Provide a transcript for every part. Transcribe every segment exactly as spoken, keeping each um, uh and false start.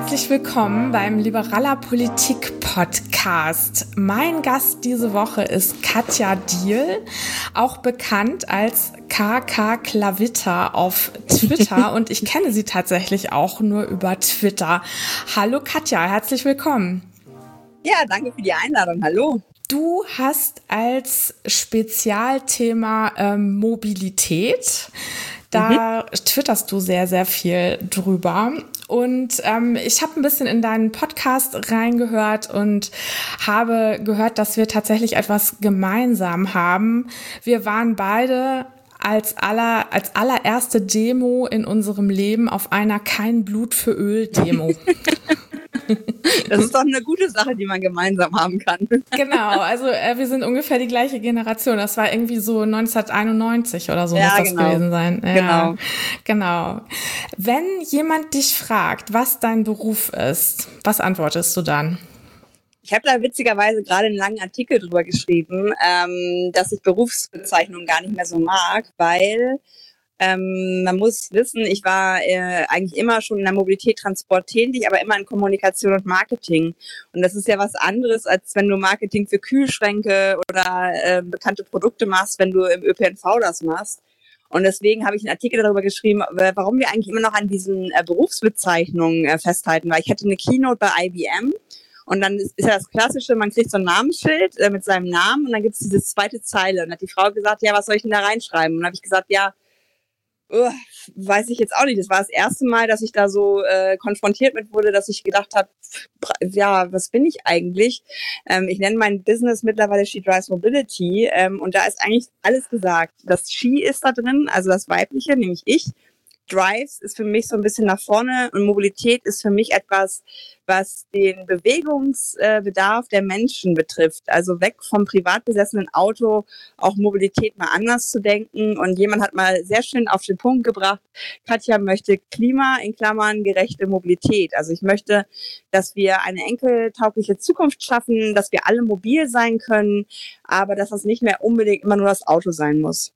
Herzlich willkommen beim Liberaler Politik Podcast. Mein Gast diese Woche ist Katja Diehl, auch bekannt als K K Klavitter auf Twitter und ich kenne sie tatsächlich auch nur über Twitter. Hallo Katja, herzlich willkommen. Ja, danke für die Einladung. Hallo. Du hast als Spezialthema ähm, Mobilität. Da mhm. twitterst du sehr, sehr viel drüber. Und ähm, ich habe ein bisschen in deinen Podcast reingehört und habe gehört, dass wir tatsächlich etwas gemeinsam haben. Wir waren beide als aller, als allererste Demo in unserem Leben auf einer Kein Blut für Öl Demo. Das ist doch eine gute Sache, die man gemeinsam haben kann. Genau, also äh, wir sind ungefähr die gleiche Generation. Das war irgendwie so neunzehnhunderteinundneunzig oder so, ja, muss das genau. gewesen sein. Ja, genau. Genau. Wenn jemand dich fragt, was dein Beruf ist, was antwortest du dann? Ich habe da witzigerweise gerade einen langen Artikel drüber geschrieben, ähm, dass ich Berufsbezeichnungen gar nicht mehr so mag, weil Ähm, man muss wissen, ich war äh, eigentlich immer schon in der Mobilität, Transport tätig, aber immer in Kommunikation und Marketing. Und das ist ja was anderes, als wenn du Marketing für Kühlschränke oder äh, bekannte Produkte machst, wenn du im Ö P N V das machst. Und deswegen habe ich einen Artikel darüber geschrieben, warum wir eigentlich immer noch an diesen äh, Berufsbezeichnungen äh, festhalten. Weil ich hatte eine Keynote bei I B M. Und dann ist, ist ja das Klassische, man kriegt so ein Namensschild äh, mit seinem Namen und dann gibt es diese zweite Zeile. Und dann hat die Frau gesagt, ja, was soll ich denn da reinschreiben? Und dann habe ich gesagt, ja, Uh, weiß ich jetzt auch nicht. Das war das erste Mal, dass ich da so äh, konfrontiert mit wurde, dass ich gedacht habe, ja, was bin ich eigentlich? Ähm, ich nenne mein Business mittlerweile She Drives Mobility ähm, und da ist eigentlich alles gesagt. Das She ist da drin, also das Weibliche, nämlich ich. Drives ist für mich so ein bisschen nach vorne und Mobilität ist für mich etwas, was den Bewegungsbedarf der Menschen betrifft. Also weg vom privat besessenen Auto, auch Mobilität mal anders zu denken. Und jemand hat mal sehr schön auf den Punkt gebracht, Katja möchte Klima in Klammern gerechte Mobilität. Also ich möchte, dass wir eine enkeltaugliche Zukunft schaffen, dass wir alle mobil sein können, aber dass das nicht mehr unbedingt immer nur das Auto sein muss.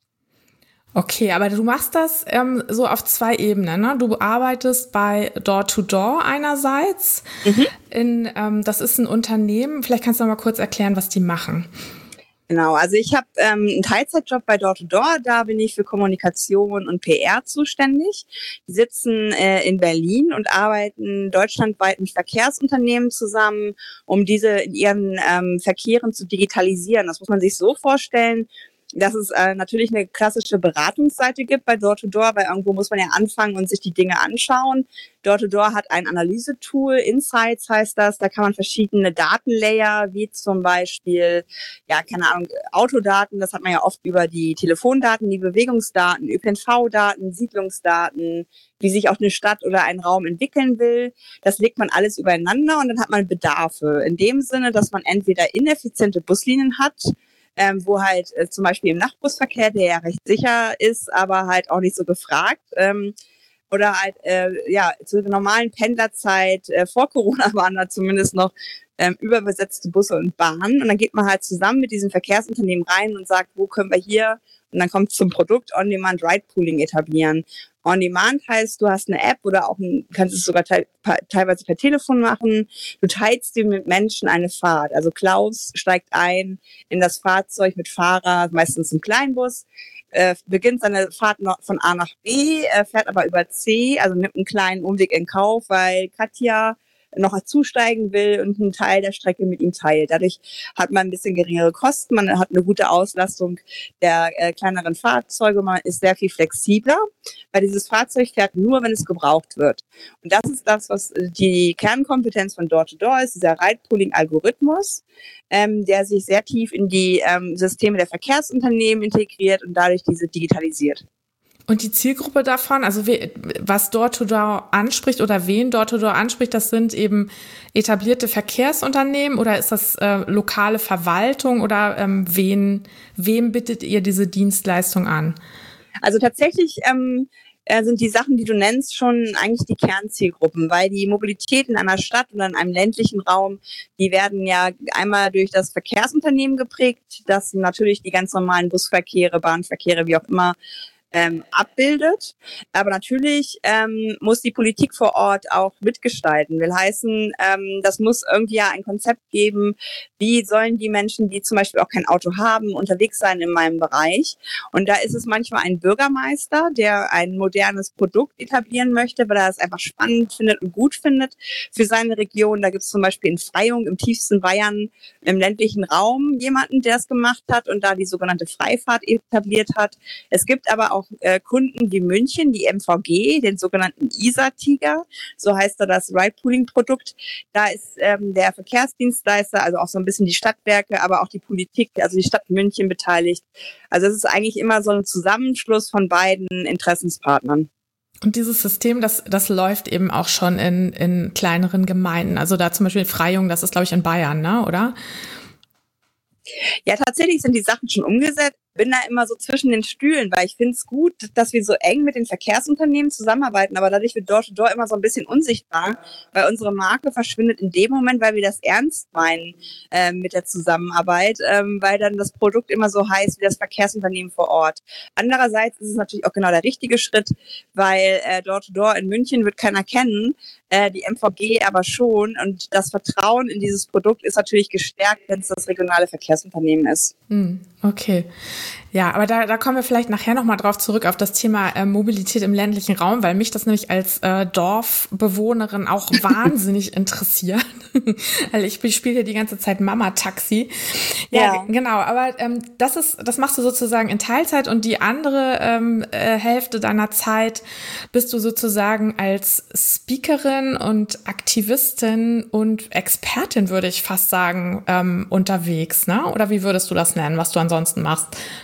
Okay, aber du machst das ähm, so auf zwei Ebenen, ne? Du arbeitest bei Door-to-Door einerseits. Mhm. In, ähm, das ist ein Unternehmen. Vielleicht kannst du noch mal kurz erklären, was die machen. Genau, also ich habe ähm, einen Teilzeitjob bei Door-to-Door. Da bin ich für Kommunikation und P R zuständig. Die sitzen äh, in Berlin und arbeiten deutschlandweit mit Verkehrsunternehmen zusammen, um diese in ihren ähm, Verkehren zu digitalisieren. Das muss man sich so vorstellen, dass es äh, natürlich eine klassische Beratungsseite gibt bei Door-to-Door, weil irgendwo muss man ja anfangen und sich die Dinge anschauen. Door-to-Door hat ein Analysetool, Insights heißt das, da kann man verschiedene Datenlayer, wie zum Beispiel, ja, keine Ahnung, Autodaten, das hat man ja oft über die Telefondaten, die Bewegungsdaten, Ö P N V-Daten, Siedlungsdaten, wie sich auch eine Stadt oder ein Raum entwickeln will. Das legt man alles übereinander und dann hat man Bedarfe. In dem Sinne, dass man entweder ineffiziente Buslinien hat, Ähm, wo halt äh, zum Beispiel im Nachtbusverkehr, der ja recht sicher ist, aber halt auch nicht so gefragt, ähm, oder halt äh, ja zur normalen Pendlerzeit, äh, vor Corona waren da zumindest noch ähm, überbesetzte Busse und Bahnen und dann geht man halt zusammen mit diesem Verkehrsunternehmen rein und sagt, wo können wir hier, und dann kommt zum Produkt On-Demand Ride Pooling etablieren. On-Demand heißt, du hast eine App oder auch ein, kannst es sogar te- teilweise per Telefon machen. Du teilst dir mit Menschen eine Fahrt. Also Klaus steigt ein in das Fahrzeug mit Fahrer, meistens im Kleinbus, äh, beginnt seine Fahrt noch von A nach B, äh, fährt aber über C, also nimmt einen kleinen Umweg in Kauf, weil Katja noch zusteigen will und einen Teil der Strecke mit ihm teilt. Dadurch hat man ein bisschen geringere Kosten, man hat eine gute Auslastung der äh, kleineren Fahrzeuge, man ist sehr viel flexibler, weil dieses Fahrzeug fährt nur, wenn es gebraucht wird. Und das ist das, was die Kernkompetenz von Door-to-Door ist, dieser Ride-Pooling-Algorithmus, ähm, der sich sehr tief in die ähm, Systeme der Verkehrsunternehmen integriert und dadurch diese digitalisiert. Und die Zielgruppe davon, also we, was Door-to-Door anspricht oder wen Door-to-Door anspricht, das sind eben etablierte Verkehrsunternehmen oder ist das äh, lokale Verwaltung oder ähm, wen, wem bittet ihr diese Dienstleistung an? Also tatsächlich ähm, sind die Sachen, die du nennst, schon eigentlich die Kernzielgruppen, weil die Mobilität in einer Stadt oder in einem ländlichen Raum, die werden ja einmal durch das Verkehrsunternehmen geprägt, das natürlich die ganz normalen Busverkehre, Bahnverkehre, wie auch immer, ähm, abbildet. Aber natürlich ähm, muss die Politik vor Ort auch mitgestalten. Will heißen, ähm, das muss irgendwie ja ein Konzept geben, wie sollen die Menschen, die zum Beispiel auch kein Auto haben, unterwegs sein in meinem Bereich. Und da ist es manchmal ein Bürgermeister, der ein modernes Produkt etablieren möchte, weil er es einfach spannend findet und gut findet für seine Region. Da gibt es zum Beispiel in Freyung im tiefsten Bayern im ländlichen Raum jemanden, der es gemacht hat und da die sogenannte Freifahrt etabliert hat. Es gibt aber auch äh, Kunden wie München, die M V G, den sogenannten Isar-Tiger, so heißt da das Ride-Pooling-Produkt. Da ist ähm, der Verkehrsdienstleister, also auch so ein bisschen die Stadtwerke, aber auch die Politik, also die Stadt München beteiligt. Also es ist eigentlich immer so ein Zusammenschluss von beiden Interessenspartnern. Und dieses System, das, das läuft eben auch schon in, in kleineren Gemeinden. Also da zum Beispiel Freyung, das ist, glaube ich, in Bayern, ne, oder? Ja, tatsächlich sind die Sachen schon umgesetzt. Bin da immer so zwischen den Stühlen, weil ich finde es gut, dass wir so eng mit den Verkehrsunternehmen zusammenarbeiten, aber dadurch wird Door-to-Door immer so ein bisschen unsichtbar, weil unsere Marke verschwindet in dem Moment, weil wir das ernst meinen äh, mit der Zusammenarbeit, ähm, weil dann das Produkt immer so heißt wie das Verkehrsunternehmen vor Ort. Andererseits ist es natürlich auch genau der richtige Schritt, weil äh, Door-to-Door in München wird keiner kennen, äh, die M V G aber schon, und das Vertrauen in dieses Produkt ist natürlich gestärkt, wenn es das regionale Verkehrsunternehmen ist. Hm, okay. Ja, aber da, da kommen wir vielleicht nachher nochmal drauf zurück auf das Thema äh, Mobilität im ländlichen Raum, weil mich das nämlich als äh, Dorfbewohnerin auch wahnsinnig interessiert. Weil ich spiele hier die ganze Zeit Mama-Taxi. Ja, ja, genau. Aber ähm, das ist, das machst du sozusagen in Teilzeit und die andere ähm, äh, Hälfte deiner Zeit bist du sozusagen als Speakerin und Aktivistin und Expertin, würde ich fast sagen, ähm, unterwegs, ne? Oder wie würdest du das nennen, was du ansonsten machst?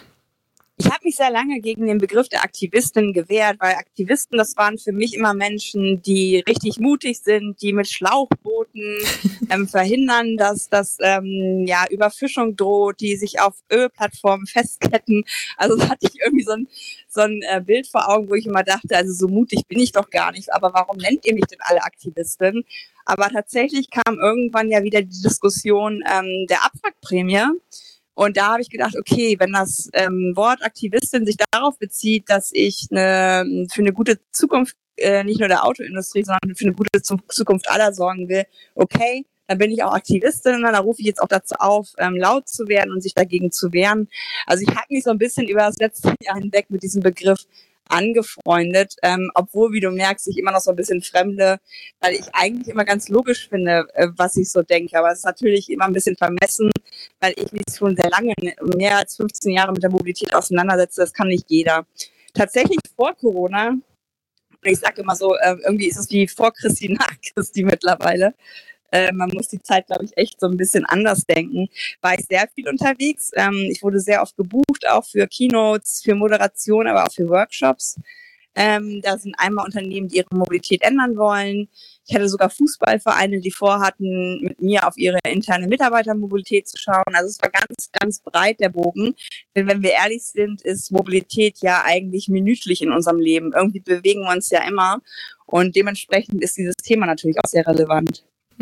Ich habe mich sehr lange gegen den Begriff der Aktivistin gewehrt, weil Aktivisten, das waren für mich immer Menschen, die richtig mutig sind, die mit Schlauchbooten ähm, verhindern, dass das ähm, ja Überfischung droht, die sich auf Ölplattformen festketten. Also da hatte ich irgendwie so ein, so ein äh, Bild vor Augen, wo ich immer dachte, also so mutig bin ich doch gar nicht, aber warum nennt ihr mich denn alle Aktivistin? Aber tatsächlich kam irgendwann ja wieder die Diskussion ähm, der Abwrackprämie. Und da habe ich gedacht, okay, wenn das ähm, Wort Aktivistin sich darauf bezieht, dass ich eine, für eine gute Zukunft äh, nicht nur der Autoindustrie, sondern für eine gute Zukunft aller sorgen will, okay, dann bin ich auch Aktivistin und dann rufe ich jetzt auch dazu auf, ähm, laut zu werden und sich dagegen zu wehren. Also ich habe mich so ein bisschen über das letzte Jahr hinweg mit diesem Begriff angefreundet, ähm, obwohl, wie du merkst, ich immer noch so ein bisschen fremde, weil ich eigentlich immer ganz logisch finde, äh, was ich so denke. Aber es ist natürlich immer ein bisschen vermessen, weil ich mich schon sehr lange, mehr als fünfzehn Jahre mit der Mobilität auseinandersetze. Das kann nicht jeder. Tatsächlich vor Corona, und ich sage immer so, äh, irgendwie ist es wie vor Christi, nach Christi mittlerweile, Äh, man muss die Zeit, glaube ich, echt so ein bisschen anders denken. War ich sehr viel unterwegs. Ähm, ich wurde sehr oft gebucht, auch für Keynotes, für Moderation, aber auch für Workshops. Ähm, da sind einmal Unternehmen, die ihre Mobilität ändern wollen. Ich hatte sogar Fußballvereine, die vorhatten, mit mir auf ihre interne Mitarbeitermobilität zu schauen. Also es war ganz, ganz breit der Bogen. Denn wenn wir ehrlich sind, ist Mobilität ja eigentlich minütlich in unserem Leben. Irgendwie bewegen wir uns ja immer. Und dementsprechend ist dieses Thema natürlich auch sehr relevant.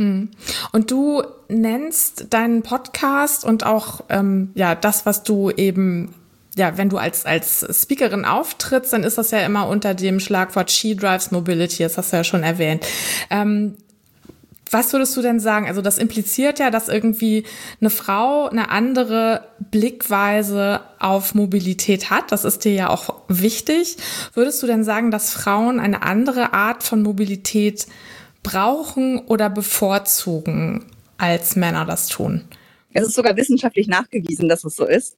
Und du nennst deinen Podcast und auch ähm, ja das, was du eben, ja, wenn du als als Speakerin auftrittst, dann ist das ja immer unter dem Schlagwort She Drives Mobility, das hast du ja schon erwähnt. Ähm, was würdest du denn sagen? Also das impliziert ja, dass irgendwie eine Frau eine andere Blickweise auf Mobilität hat. Das ist dir ja auch wichtig. Würdest du denn sagen, dass Frauen eine andere Art von Mobilität brauchen oder bevorzugen, als Männer das tun? Es ist sogar wissenschaftlich nachgewiesen, dass es so ist.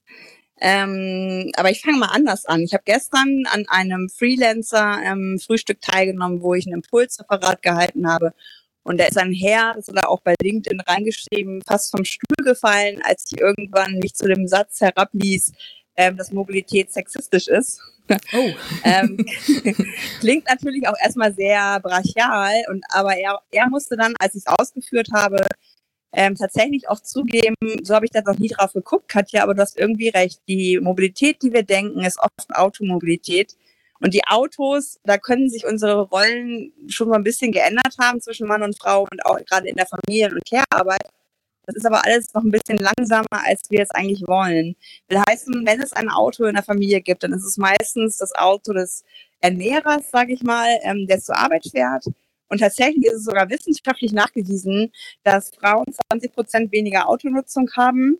Ähm, aber ich fange mal anders an. Ich habe gestern an einem Freelancer-Frühstück ähm, teilgenommen, wo ich ein Impulsreferat gehalten habe. Und da ist ein Herr, das hat er auch bei LinkedIn reingeschrieben, fast vom Stuhl gefallen, als ich irgendwann mich zu dem Satz herabließ, ähm, dass Mobilität sexistisch ist. Oh. ähm, klingt natürlich auch erstmal sehr brachial, und aber er, er musste dann, als ich es ausgeführt habe, ähm, tatsächlich auch zugeben, so habe ich da noch nie drauf geguckt, Katja, aber du hast irgendwie recht. Die Mobilität, die wir denken, ist oft Automobilität. Und die Autos, da können sich unsere Rollen schon mal ein bisschen geändert haben zwischen Mann und Frau und auch gerade in der Familien- und Care-Arbeit. Das ist aber alles noch ein bisschen langsamer, als wir es eigentlich wollen. Das heißt, wenn es ein Auto in der Familie gibt, dann ist es meistens das Auto des Ernährers, sage ich mal, ähm, der zur Arbeit fährt. Und tatsächlich ist es sogar wissenschaftlich nachgewiesen, dass Frauen zwanzig Prozent weniger Autonutzung haben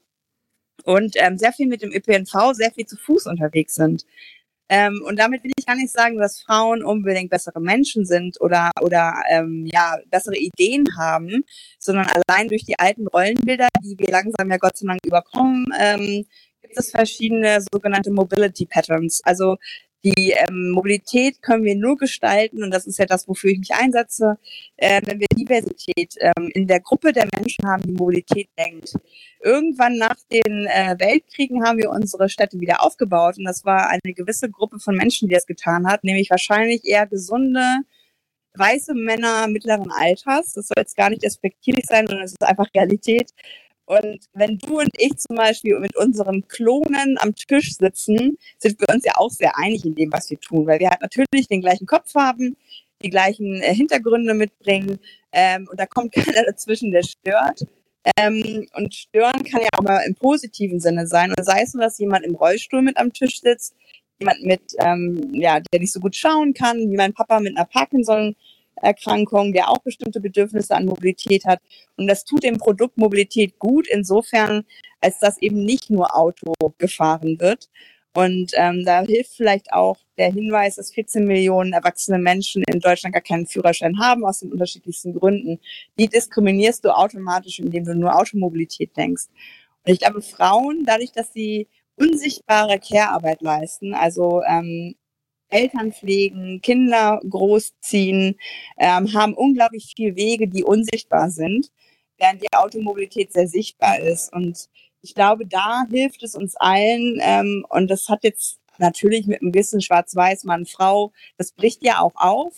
und ähm, sehr viel mit dem Ö P N V, sehr viel zu Fuß unterwegs sind. Ähm, und damit will ich gar nicht sagen, dass Frauen unbedingt bessere Menschen sind oder oder ähm, ja bessere Ideen haben, sondern allein durch die alten Rollenbilder, die wir langsam ja Gott sei Dank überkommen, ähm, gibt es verschiedene sogenannte Mobility Patterns. Also die ähm, Mobilität können wir nur gestalten, und das ist ja das, wofür ich mich einsetze, äh, wenn wir Diversität ähm, in der Gruppe der Menschen haben, die Mobilität denkt. Irgendwann nach den äh, Weltkriegen haben wir unsere Städte wieder aufgebaut, und das war eine gewisse Gruppe von Menschen, die das getan hat, nämlich wahrscheinlich eher gesunde, weiße Männer mittleren Alters. Das soll jetzt gar nicht despektierlich sein, sondern es ist einfach Realität. Und wenn du und ich zum Beispiel mit unseren Klonen am Tisch sitzen, sind wir uns ja auch sehr einig in dem, was wir tun, weil wir halt natürlich den gleichen Kopf haben, die gleichen äh, Hintergründe mitbringen, ähm, und da kommt keiner dazwischen, der stört. Ähm, und stören kann ja auch mal im positiven Sinne sein. Und sei es nur, dass jemand im Rollstuhl mit am Tisch sitzt, jemand mit, ähm, ja, der nicht so gut schauen kann, wie mein Papa mit einer Parkinson Erkrankung, der auch bestimmte Bedürfnisse an Mobilität hat. Und das tut dem Produkt Mobilität gut, insofern, als dass eben nicht nur Auto gefahren wird. Und ähm, da hilft vielleicht auch der Hinweis, dass vierzehn Millionen erwachsene Menschen in Deutschland gar keinen Führerschein haben, aus den unterschiedlichsten Gründen. Die diskriminierst du automatisch, indem du nur Automobilität denkst. Und ich glaube, Frauen, dadurch, dass sie unsichtbare Care-Arbeit leisten, also ähm, Eltern pflegen, Kinder großziehen, ähm, haben unglaublich viele Wege, die unsichtbar sind, während die Automobilität sehr sichtbar ist. Und ich glaube, da hilft es uns allen, ähm, und das hat jetzt natürlich mit einem gewissen Schwarz-Weiß, Mann, Frau, das bricht ja auch auf,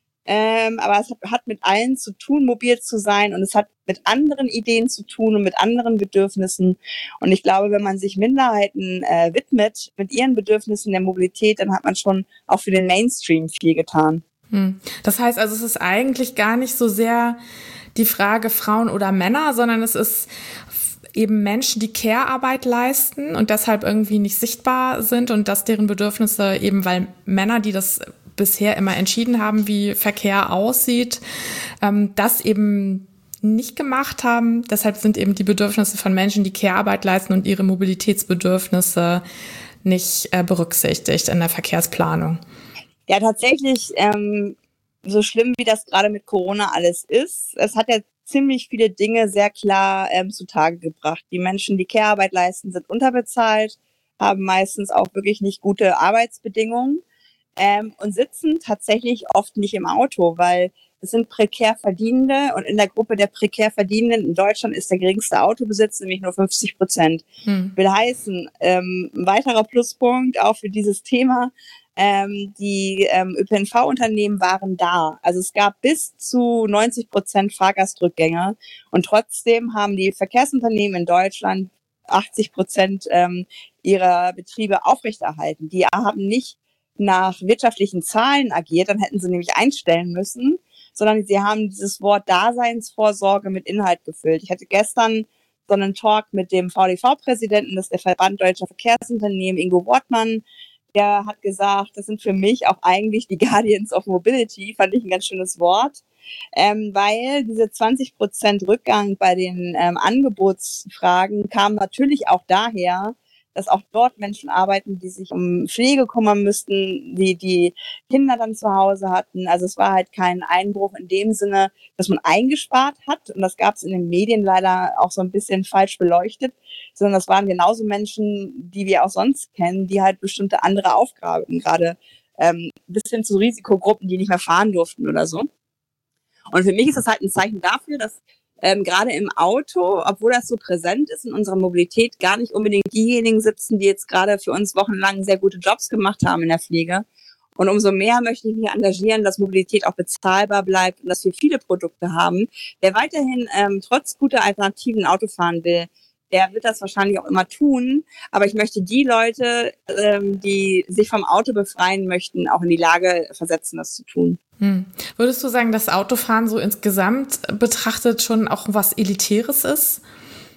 ähm, aber es hat, hat mit allen zu tun, mobil zu sein, und es hat mit anderen Ideen zu tun und mit anderen Bedürfnissen. Und ich glaube, wenn man sich Minderheiten äh, widmet mit ihren Bedürfnissen der Mobilität, dann hat man schon auch für den Mainstream viel getan. Hm. Das heißt also, es ist eigentlich gar nicht so sehr die Frage Frauen oder Männer, sondern es ist eben Menschen, die Care-Arbeit leisten und deshalb irgendwie nicht sichtbar sind, und dass deren Bedürfnisse eben, weil Männer, die das bisher immer entschieden haben, wie Verkehr aussieht, ähm, das eben nicht gemacht haben. Deshalb sind eben die Bedürfnisse von Menschen, die Care-Arbeit leisten, und ihre Mobilitätsbedürfnisse nicht äh, berücksichtigt in der Verkehrsplanung. Ja, tatsächlich, ähm, so schlimm wie das gerade mit Corona alles ist, es hat ja ziemlich viele Dinge sehr klar ähm, zutage gebracht. Die Menschen, die Care-Arbeit leisten, sind unterbezahlt, haben meistens auch wirklich nicht gute Arbeitsbedingungen. Ähm, und sitzen tatsächlich oft nicht im Auto, weil es sind prekär Verdienende, und in der Gruppe der prekär Verdienenden in Deutschland ist der geringste Autobesitz nämlich nur fünfzig Prozent. Hm. Will heißen, ähm, ein weiterer Pluspunkt auch für dieses Thema, ähm, die ähm, Ö P N V-Unternehmen waren da. Also es gab bis zu neunzig Prozent Fahrgastrückgänge, und trotzdem haben die Verkehrsunternehmen in Deutschland achtzig Prozent ähm, ihrer Betriebe aufrechterhalten. Die haben nicht nach wirtschaftlichen Zahlen agiert, dann hätten sie nämlich einstellen müssen, sondern sie haben dieses Wort Daseinsvorsorge mit Inhalt gefüllt. Ich hatte gestern so einen Talk mit dem V D V-Präsidenten, das ist der Verband Deutscher Verkehrsunternehmen, Ingo Wortmann. Der hat gesagt, das sind für mich auch eigentlich die Guardians of Mobility, fand ich ein ganz schönes Wort, ähm, weil diese zwanzig Prozent Rückgang bei den ähm, Angebotsfragen kam natürlich auch daher, dass auch dort Menschen arbeiten, die sich um Pflege kümmern müssten, die die Kinder dann zu Hause hatten. Also es war halt kein Einbruch in dem Sinne, dass man eingespart hat. Und das gab es in den Medien leider auch so ein bisschen falsch beleuchtet, sondern das waren genauso Menschen, die wir auch sonst kennen, die halt bestimmte andere Aufgaben, gerade ähm, bis hin zu Risikogruppen, die nicht mehr fahren durften oder so. Und für mich ist das halt ein Zeichen dafür, dass Ähm, gerade im Auto, obwohl das so präsent ist in unserer Mobilität, gar nicht unbedingt diejenigen sitzen, die jetzt gerade für uns wochenlang sehr gute Jobs gemacht haben in der Pflege. Und umso mehr möchte ich mich engagieren, dass Mobilität auch bezahlbar bleibt und dass wir viele Produkte haben. Wer weiterhin ähm, trotz guter Alternativen Auto fahren will, der wird das wahrscheinlich auch immer tun. Aber ich möchte die Leute, ähm, die sich vom Auto befreien möchten, auch in die Lage versetzen, das zu tun. Hm. Würdest du sagen, dass Autofahren so insgesamt betrachtet schon auch was Elitäres ist?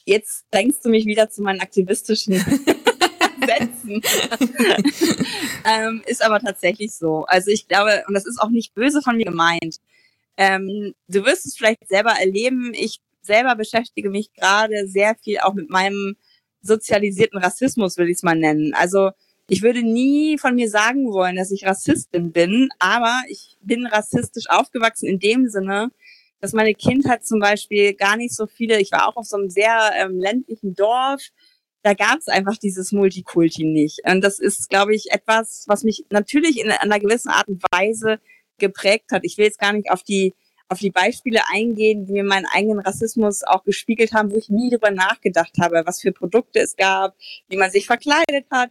jetzt drängst du mich wieder zu meinen aktivistischen Sätzen. ähm, ist aber tatsächlich so. Also ich glaube, und das ist auch nicht böse von mir gemeint, ähm, du wirst es vielleicht selber erleben, ich selber beschäftige mich gerade sehr viel auch mit meinem sozialisierten Rassismus, will ich es mal nennen. Also ich würde nie von mir sagen wollen, dass ich Rassistin bin, aber ich bin rassistisch aufgewachsen in dem Sinne, dass meine Kindheit zum Beispiel gar nicht so viele, ich war auch auf so einem sehr ähm, ländlichen Dorf, da gab es einfach dieses Multikulti nicht. Und das ist, glaube ich, etwas, was mich natürlich in einer gewissen Art und Weise geprägt hat. Ich will jetzt gar nicht auf die auf die Beispiele eingehen, die mir meinen eigenen Rassismus auch gespiegelt haben, wo ich nie drüber nachgedacht habe, was für Produkte es gab, wie man sich verkleidet hat.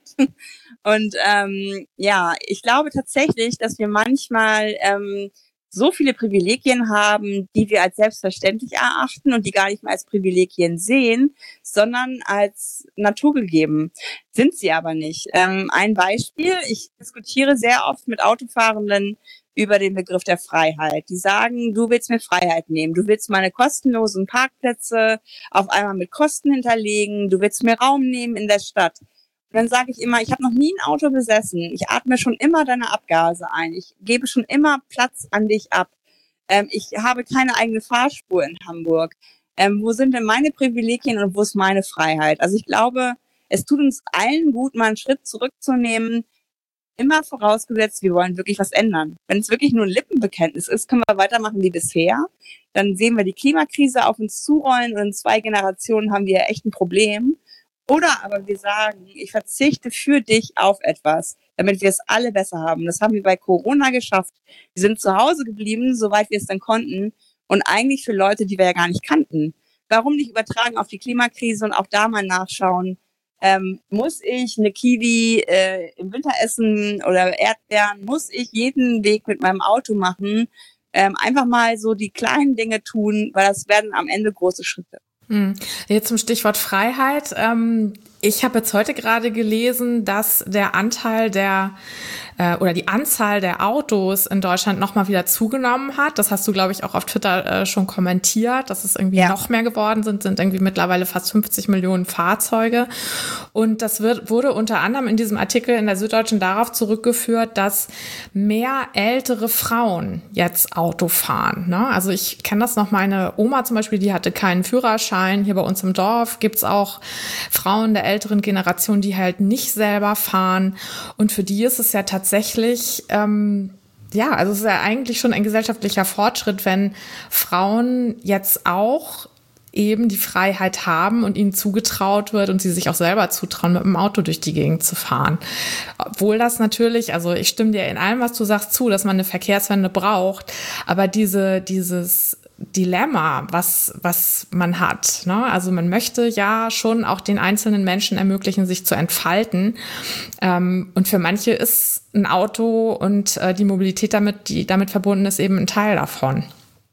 Und ähm, ja, ich glaube tatsächlich, dass wir manchmal ähm, so viele Privilegien haben, die wir als selbstverständlich erachten und die gar nicht mehr als Privilegien sehen, sondern als naturgegeben. Sind sie aber nicht. Ähm, ein Beispiel, ich diskutiere sehr oft mit Autofahrenden über den Begriff der Freiheit. Die sagen, du willst mir Freiheit nehmen, du willst meine kostenlosen Parkplätze auf einmal mit Kosten hinterlegen, du willst mir Raum nehmen in der Stadt. Und dann sage ich immer, ich habe noch nie ein Auto besessen, ich atme schon immer deine Abgase ein, ich gebe schon immer Platz an dich ab, ähm, ich habe keine eigene Fahrspur in Hamburg. Ähm, wo sind denn meine Privilegien und wo ist meine Freiheit? Also ich glaube, es tut uns allen gut, mal einen Schritt zurückzunehmen, immer vorausgesetzt, wir wollen wirklich was ändern. Wenn es wirklich nur ein Lippenbekenntnis ist, können wir weitermachen wie bisher. Dann sehen wir die Klimakrise auf uns zurollen und in zwei Generationen haben wir echt ein Problem. Oder aber wir sagen, ich verzichte für dich auf etwas, damit wir es alle besser haben. Das haben wir bei Corona geschafft. Wir sind zu Hause geblieben, soweit wir es dann konnten. Und eigentlich für Leute, die wir ja gar nicht kannten. Warum nicht übertragen auf die Klimakrise und auch da mal nachschauen, Ähm, muss ich eine Kiwi äh, im Winter essen oder Erdbeeren? Muss ich jeden Weg mit meinem Auto machen? Ähm, einfach mal so die kleinen Dinge tun, weil das werden am Ende große Schritte. Hm. Jetzt zum Stichwort Freiheit. Ähm, ich habe jetzt heute gerade gelesen, dass der Anteil der äh, oder die Anzahl der Autos in Deutschland nochmal wieder zugenommen hat. Das hast du, glaube ich, auch auf Twitter äh, schon kommentiert, dass es irgendwie ja. noch mehr geworden sind, sind irgendwie mittlerweile fast fünfzig Millionen Fahrzeuge. Und das wird, wurde unter anderem in diesem Artikel in der Süddeutschen darauf zurückgeführt, dass mehr ältere Frauen jetzt Auto fahren. Ne? Also ich kenne das noch, meine Oma zum Beispiel, die hatte keinen Führerschein. Hier bei uns im Dorf gibt's auch Frauen der älteren Generation, die halt nicht selber fahren. Und für die ist es ja tatsächlich, ähm, ja, also es ist ja eigentlich schon ein gesellschaftlicher Fortschritt, wenn Frauen jetzt auch eben die Freiheit haben und ihnen zugetraut wird und sie sich auch selber zutrauen, mit dem Auto durch die Gegend zu fahren. Obwohl das natürlich, also ich stimme dir in allem, was du sagst, zu, dass man eine Verkehrswende braucht, aber diese, dieses Dilemma, was, was man hat, ne? Also man möchte ja schon auch den einzelnen Menschen ermöglichen, sich zu entfalten. Ähm, und für manche ist ein Auto und äh, die Mobilität damit, die damit verbunden ist, eben ein Teil davon.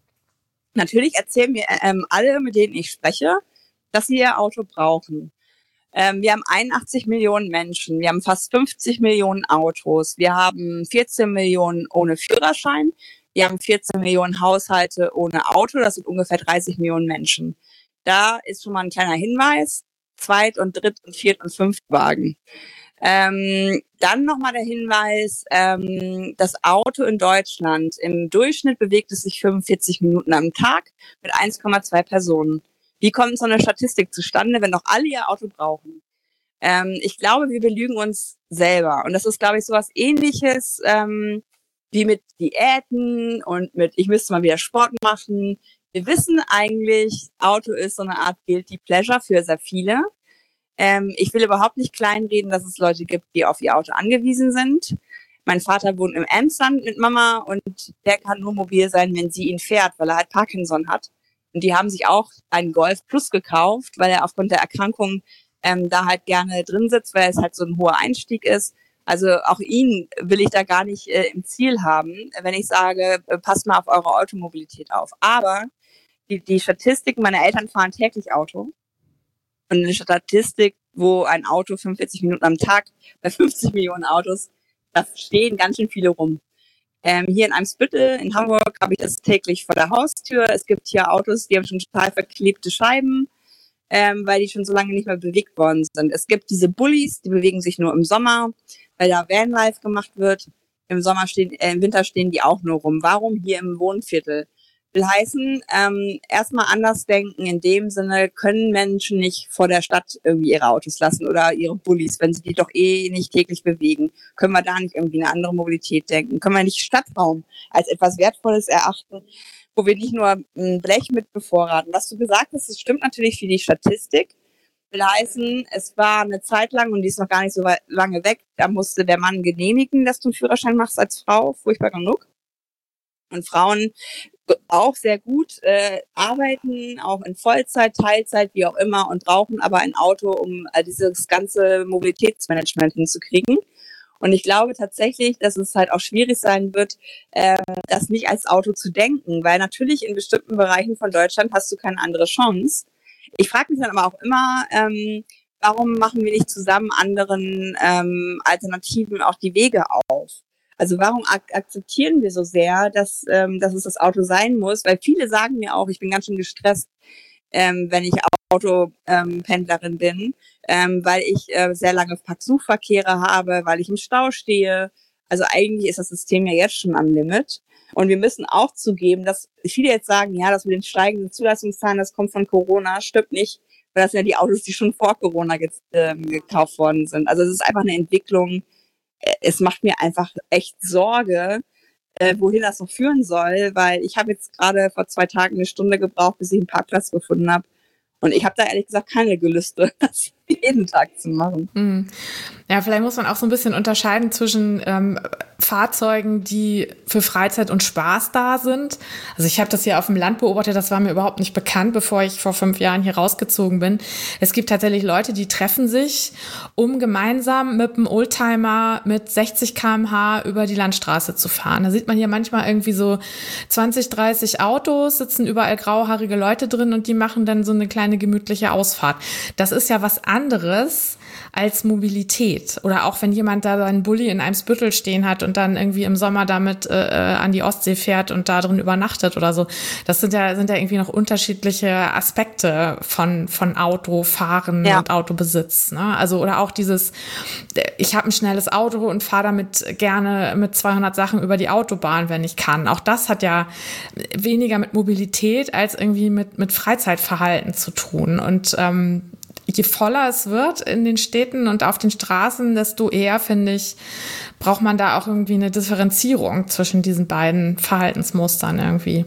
Natürlich erzählen mir ähm, alle, mit denen ich spreche, dass sie ihr Auto brauchen. Ähm, wir haben einundachtzig Millionen Menschen, wir haben fast fünfzig Millionen Autos, wir haben vierzehn Millionen ohne Führerschein, wir haben vierzehn Millionen Haushalte ohne Auto, das sind ungefähr dreißig Millionen Menschen. Da ist schon mal ein kleiner Hinweis, Zweit- und Dritt- und Viert- und Fünftwagen. Ähm, dann nochmal der Hinweis, ähm, das Auto in Deutschland, im Durchschnitt bewegt es sich fünfundvierzig Minuten am Tag mit eins Komma zwei Personen. Wie kommt so eine Statistik zustande, wenn doch alle ihr Auto brauchen? Ähm, ich glaube, wir belügen uns selber. Und das ist, glaube ich, sowas Ähnliches ähm, wie mit Diäten und mit, ich müsste mal wieder Sport machen. Wir wissen eigentlich, Auto ist so eine Art Guilty Pleasure für sehr viele. Ähm, ich will überhaupt nicht kleinreden, dass es Leute gibt, die auf ihr Auto angewiesen sind. Mein Vater wohnt im Emsland mit Mama und der kann nur mobil sein, wenn sie ihn fährt, weil er halt Parkinson hat. Und die haben sich auch einen Golf Plus gekauft, weil er aufgrund der Erkrankung ähm, da halt gerne drin sitzt, weil es halt so ein hoher Einstieg ist. Also auch ihn will ich da gar nicht äh, im Ziel haben, wenn ich sage, äh, passt mal auf eure Automobilität auf. Aber die, die Statistiken, meine Eltern fahren täglich Auto. Und eine Statistik, wo ein Auto fünfundvierzig Minuten am Tag bei fünfzig Millionen Autos, da stehen ganz schön viele rum. Ähm, hier in Eimsbüttel in Hamburg habe ich das täglich vor der Haustür. Es gibt hier Autos, die haben schon total verklebte Scheiben. ähm, weil die schon so lange nicht mehr bewegt worden sind. Es gibt diese Bullis, die bewegen sich nur im Sommer, weil da Vanlife gemacht wird. Im Sommer stehen, äh, im Winter stehen die auch nur rum. Warum hier im Wohnviertel? Will heißen, ähm, erstmal anders denken. In dem Sinne können Menschen nicht vor der Stadt irgendwie ihre Autos lassen oder ihre Bullis, wenn sie die doch eh nicht täglich bewegen. Können wir da nicht irgendwie eine andere Mobilität denken? Können wir nicht Stadtraum als etwas Wertvolles erachten, wo wir nicht nur ein Blech mit bevorraten? Was du gesagt hast, das stimmt natürlich für die Statistik. Will heißen, es war eine Zeit lang, und die ist noch gar nicht so weit, lange weg, da musste der Mann genehmigen, dass du einen Führerschein machst als Frau. Furchtbar genug. Und Frauen auch sehr gut äh, arbeiten, auch in Vollzeit, Teilzeit, wie auch immer, und brauchen aber ein Auto, um äh, dieses ganze Mobilitätsmanagement hinzukriegen. Und ich glaube tatsächlich, dass es halt auch schwierig sein wird, äh, das nicht als Auto zu denken, weil natürlich in bestimmten Bereichen von Deutschland hast du keine andere Chance. Ich frage mich dann aber auch immer, ähm, warum machen wir nicht zusammen anderen ähm, Alternativen auch die Wege auf? Also warum ak- akzeptieren wir so sehr, dass, ähm, dass es das Auto sein muss? Weil viele sagen mir auch, ich bin ganz schön gestresst, ähm, wenn ich Autopendlerin ähm, bin, ähm, weil ich äh, sehr lange Parksuchverkehre habe, weil ich im Stau stehe. Also eigentlich ist das System ja jetzt schon am Limit. Und wir müssen auch zugeben, dass viele jetzt sagen, ja, das mit den steigenden Zulassungszahlen, das kommt von Corona, stimmt nicht, weil das sind ja die Autos, die schon vor Corona ge- äh, gekauft worden sind. Also es ist einfach eine Entwicklung. Es macht mir einfach echt Sorge, äh, wohin das noch führen soll, weil ich habe jetzt gerade vor zwei Tagen eine Stunde gebraucht, bis ich einen Parkplatz gefunden habe. Und ich habe da ehrlich gesagt keine Gelüste, das jeden Tag zu machen. Hm. Ja, vielleicht muss man auch so ein bisschen unterscheiden zwischen ähm, Fahrzeugen, die für Freizeit und Spaß da sind. Also ich habe das hier auf dem Land beobachtet, das war mir überhaupt nicht bekannt, bevor ich vor fünf Jahren hier rausgezogen bin. Es gibt tatsächlich Leute, die treffen sich, um gemeinsam mit einem Oldtimer mit sechzig Kilometer pro Stunde über die Landstraße zu fahren. Da sieht man hier manchmal irgendwie so zwanzig, dreißig Autos, sitzen überall grauhaarige Leute drin und die machen dann so eine kleine gemütliche Ausfahrt. Das ist ja was anderes als Mobilität. Oder auch wenn jemand da seinen Bulli in Eimsbüttel stehen hat und dann irgendwie im Sommer damit äh, an die Ostsee fährt und da drin übernachtet oder so. Das sind ja, sind ja irgendwie noch unterschiedliche Aspekte von, von Autofahren ja. und Autobesitz. Ne? Also, oder auch dieses, ich habe ein schnelles Auto und fahre damit gerne mit zweihundert Sachen über die Autobahn, wenn ich kann. Auch das hat ja weniger mit Mobilität als irgendwie mit, mit Freizeitverhalten zu tun. Und ähm, je voller es wird in den Städten und auf den Straßen, desto eher, finde ich, braucht man da auch irgendwie eine Differenzierung zwischen diesen beiden Verhaltensmustern irgendwie.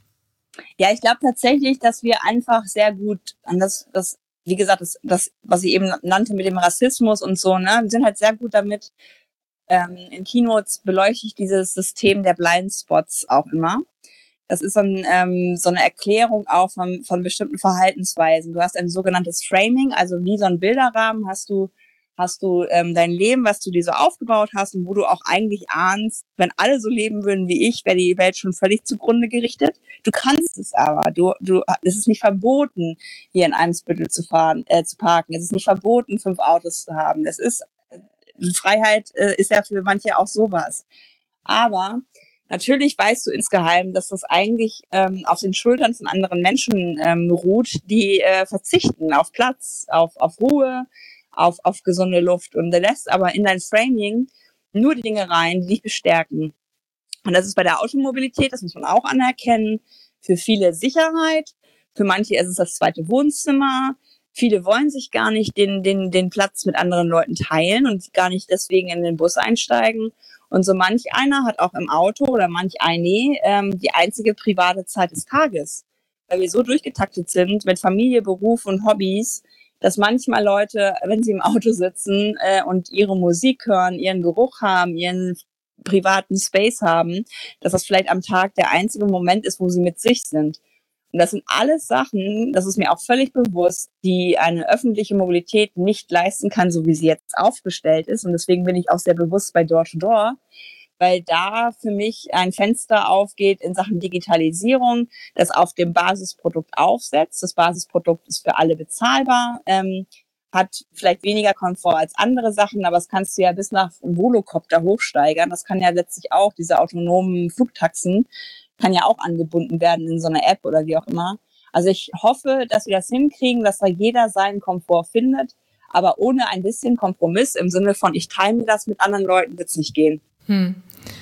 Ja, ich glaube tatsächlich, dass wir einfach sehr gut an das, das, wie gesagt, das, das, was ich eben nannte mit dem Rassismus und so, ne, wir sind halt sehr gut damit. Ähm, in Keynotes beleuchte ich dieses System der Blindspots auch immer. Das ist so, ein, ähm, so eine Erklärung auch von, von bestimmten Verhaltensweisen. Du hast ein sogenanntes Framing, also wie so ein Bilderrahmen hast du, hast du ähm, dein Leben, was du dir so aufgebaut hast und wo du auch eigentlich ahnst, wenn alle so leben würden wie ich, wäre die Welt schon völlig zugrunde gerichtet. Du kannst es aber. Du, du, es ist nicht verboten, hier in Eimsbüttel zu fahren, äh, zu parken. Es ist nicht verboten, fünf Autos zu haben. Es ist, Freiheit äh, ist ja für manche auch sowas. Aber natürlich weißt du insgeheim, dass das eigentlich ähm, auf den Schultern von anderen Menschen ähm, ruht, die äh, verzichten auf Platz, auf, auf Ruhe, auf, auf gesunde Luft. Und der lässt aber in dein Framing nur die Dinge rein, die dich bestärken. Und das ist bei der Automobilität, das muss man auch anerkennen, für viele Sicherheit. Für manche ist es das zweite Wohnzimmer. Viele wollen sich gar nicht den, den, den Platz mit anderen Leuten teilen und gar nicht deswegen in den Bus einsteigen. Und so manch einer hat auch im Auto oder manch eine ähm, die einzige private Zeit des Tages. Weil wir so durchgetaktet sind mit Familie, Beruf und Hobbys, dass manchmal Leute, wenn sie im Auto sitzen äh, und ihre Musik hören, ihren Geruch haben, ihren privaten Space haben, dass das vielleicht am Tag der einzige Moment ist, wo sie mit sich sind. Und das sind alles Sachen, das ist mir auch völlig bewusst, die eine öffentliche Mobilität nicht leisten kann, so wie sie jetzt aufgestellt ist. Und deswegen bin ich auch sehr bewusst bei Door-to-Door, weil da für mich ein Fenster aufgeht in Sachen Digitalisierung, das auf dem Basisprodukt aufsetzt. Das Basisprodukt ist für alle bezahlbar, ähm, hat vielleicht weniger Komfort als andere Sachen, aber das kannst du ja bis nach Volocopter hochsteigern. Das kann ja letztlich auch diese autonomen Flugtaxen kann ja auch angebunden werden in so einer App oder wie auch immer. Also ich hoffe, dass wir das hinkriegen, dass da jeder seinen Komfort findet, aber ohne ein bisschen Kompromiss im Sinne von, ich teile mir das mit anderen Leuten, wird es nicht gehen. Hm.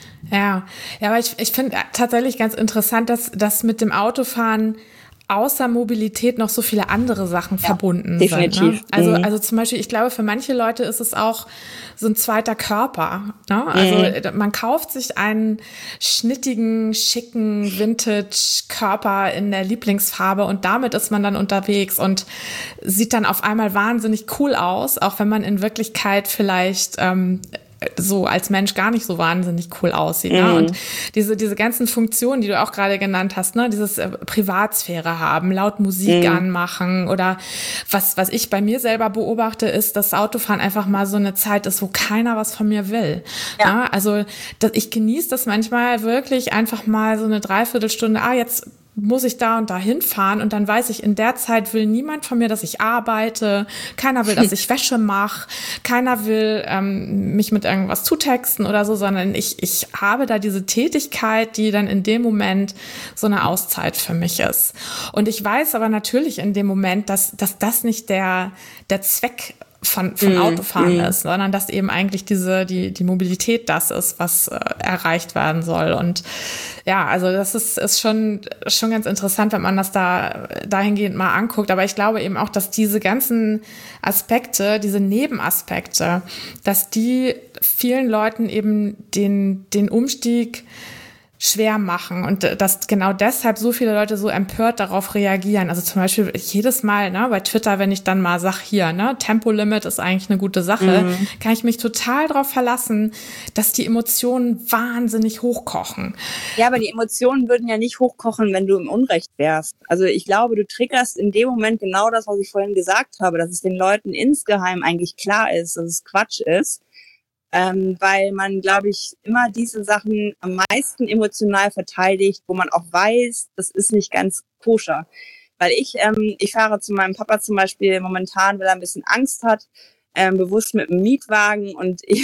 Ja, ja, aber ich, ich finde tatsächlich ganz interessant, dass das mit dem Autofahren außer Mobilität noch so viele andere Sachen ja, verbunden definitiv. sind. Ne? Also, mhm. also zum Beispiel, ich glaube, für manche Leute ist es auch so ein zweiter Körper. Ne? Also mhm. man kauft sich einen schnittigen, schicken Vintage-Körper in der Lieblingsfarbe und damit ist man dann unterwegs und sieht dann auf einmal wahnsinnig cool aus, auch wenn man in Wirklichkeit vielleicht ähm, so als Mensch gar nicht so wahnsinnig cool aussieht. Ne? Mhm. Und diese diese ganzen Funktionen, die du auch gerade genannt hast, ne, dieses äh, Privatsphäre haben, laut Musik mhm. anmachen oder was was ich bei mir selber beobachte, ist, dass Autofahren einfach mal so eine Zeit ist, wo keiner was von mir will. Ja. Ne? Also dass ich genieße das manchmal wirklich einfach mal so eine Dreiviertelstunde, ah, jetzt muss ich da und da hinfahren und dann weiß ich, in der Zeit will niemand von mir, dass ich arbeite, keiner will, dass ich Wäsche mache, keiner will ähm, mich mit irgendwas zutexten oder so, sondern ich ich habe da diese Tätigkeit, die dann in dem Moment so eine Auszeit für mich ist. Und ich weiß aber natürlich in dem Moment, dass dass das nicht der der Zweck von von mm, Autofahren mm. ist, sondern dass eben eigentlich diese die die Mobilität das ist, was äh, erreicht werden soll. Und ja, also das ist ist schon schon ganz interessant, wenn man das da dahingehend mal anguckt. Aber ich glaube eben auch, dass diese ganzen Aspekte, diese Nebenaspekte, dass die vielen Leuten eben den den Umstieg schwer machen und dass genau deshalb so viele Leute so empört darauf reagieren. Also zum Beispiel jedes Mal, ne, bei Twitter, wenn ich dann mal sag, hier, ne, Tempolimit ist eigentlich eine gute Sache, mhm. kann ich mich total darauf verlassen, dass die Emotionen wahnsinnig hochkochen. Ja, aber die Emotionen würden ja nicht hochkochen, wenn du im Unrecht wärst. Also ich glaube, du triggerst in dem Moment genau das, was ich vorhin gesagt habe, dass es den Leuten insgeheim eigentlich klar ist, dass es Quatsch ist. Ähm, weil man, glaube ich, immer diese Sachen am meisten emotional verteidigt, wo man auch weiß, das ist nicht ganz koscher. Weil ich, ähm, ich fahre zu meinem Papa zum Beispiel momentan, weil er ein bisschen Angst hat, ähm, bewusst mit einem Mietwagen und ich,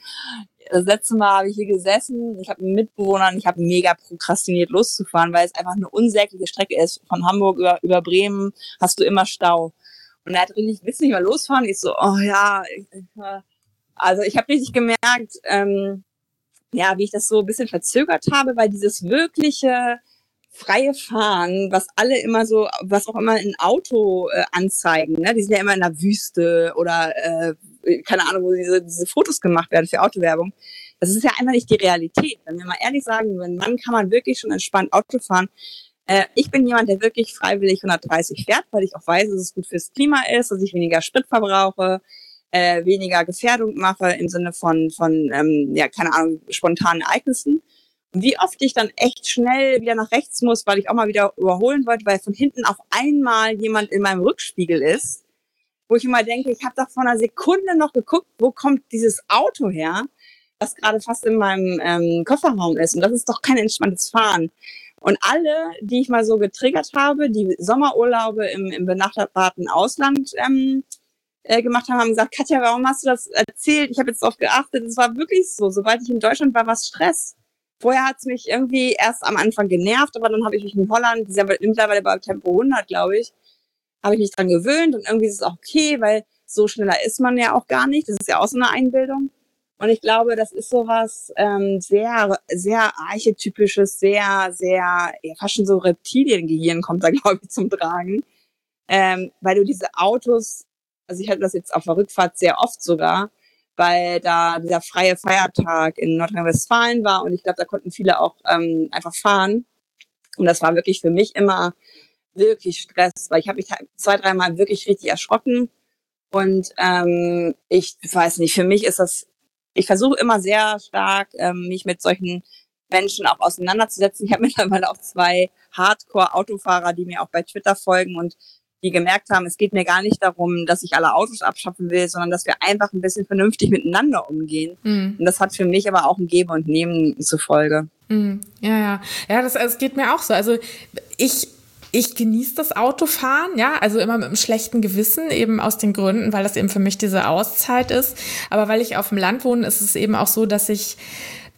das letzte Mal habe ich hier gesessen, ich habe einen Mitbewohner und ich habe mega prokrastiniert loszufahren, weil es einfach eine unsägliche Strecke ist. Von Hamburg über, über Bremen hast du immer Stau. Und er hat richtig, willst du nicht mal losfahren? Ich so, oh ja, ich, ich, Also ich habe richtig gemerkt, ähm, ja, wie ich das so ein bisschen verzögert habe, weil dieses wirkliche freie Fahren, was alle immer so, was auch immer in Auto äh, anzeigen, ne, die sind ja immer in der Wüste oder äh, keine Ahnung, wo diese, diese Fotos gemacht werden für Autowerbung. Das ist ja einfach nicht die Realität. Wenn wir mal ehrlich sagen, wenn Mann kann man wirklich schon entspannt Auto fahren. Äh, ich bin jemand, der wirklich freiwillig hundertdreißig fährt, weil ich auch weiß, dass es gut fürs Klima ist, dass ich weniger Sprit verbrauche, Äh, weniger Gefährdung mache im Sinne von, von ähm, ja, keine Ahnung, spontanen Ereignissen. Und wie oft ich dann echt schnell wieder nach rechts muss, weil ich auch mal wieder überholen wollte, weil von hinten auf einmal jemand in meinem Rückspiegel ist, wo ich immer denke, ich habe doch vor einer Sekunde noch geguckt, wo kommt dieses Auto her, was gerade fast in meinem ähm, Kofferraum ist. Und das ist doch kein entspanntes Fahren. Und alle, die ich mal so getriggert habe, die Sommerurlaube im, im benachbarten Ausland ähm, gemacht haben, haben gesagt, Katja, warum hast du das erzählt? Ich habe jetzt darauf geachtet. Es war wirklich so. Sobald ich in Deutschland war, war es Stress. Vorher hat es mich irgendwie erst am Anfang genervt, aber dann habe ich mich in Holland, die sind mittlerweile bei Tempo hundert, glaube ich, habe ich mich dran gewöhnt und irgendwie ist es auch okay, weil so schneller ist man ja auch gar nicht. Das ist ja auch so eine Einbildung. Und ich glaube, das ist sowas ähm, sehr, sehr archetypisches, sehr, sehr, ja, fast schon so Reptiliengehirn kommt da, glaube ich, zum Tragen. Ähm, weil du diese Autos, also ich hatte das jetzt auf der Rückfahrt sehr oft sogar, weil da dieser freie Feiertag in Nordrhein-Westfalen war und ich glaube, da konnten viele auch ähm, einfach fahren. Und das war wirklich für mich immer wirklich Stress, weil ich habe mich zwei, dreimal wirklich richtig erschrocken. Und ähm, ich weiß nicht, für mich ist das, ich versuche immer sehr stark, ähm, mich mit solchen Menschen auch auseinanderzusetzen. Ich habe mittlerweile auch zwei Hardcore-Autofahrer, die mir auch bei Twitter folgen und die gemerkt haben, es geht mir gar nicht darum, dass ich alle Autos abschaffen will, sondern dass wir einfach ein bisschen vernünftig miteinander umgehen. Mm. Und das hat für mich aber auch ein Geben und Nehmen zur Folge. Mm. Ja, ja. Ja, das, das geht mir auch so. Also ich Ich genieße das Autofahren, ja, also immer mit einem schlechten Gewissen, eben aus den Gründen, weil das eben für mich diese Auszeit ist. Aber weil ich auf dem Land wohne, ist es eben auch so, dass ich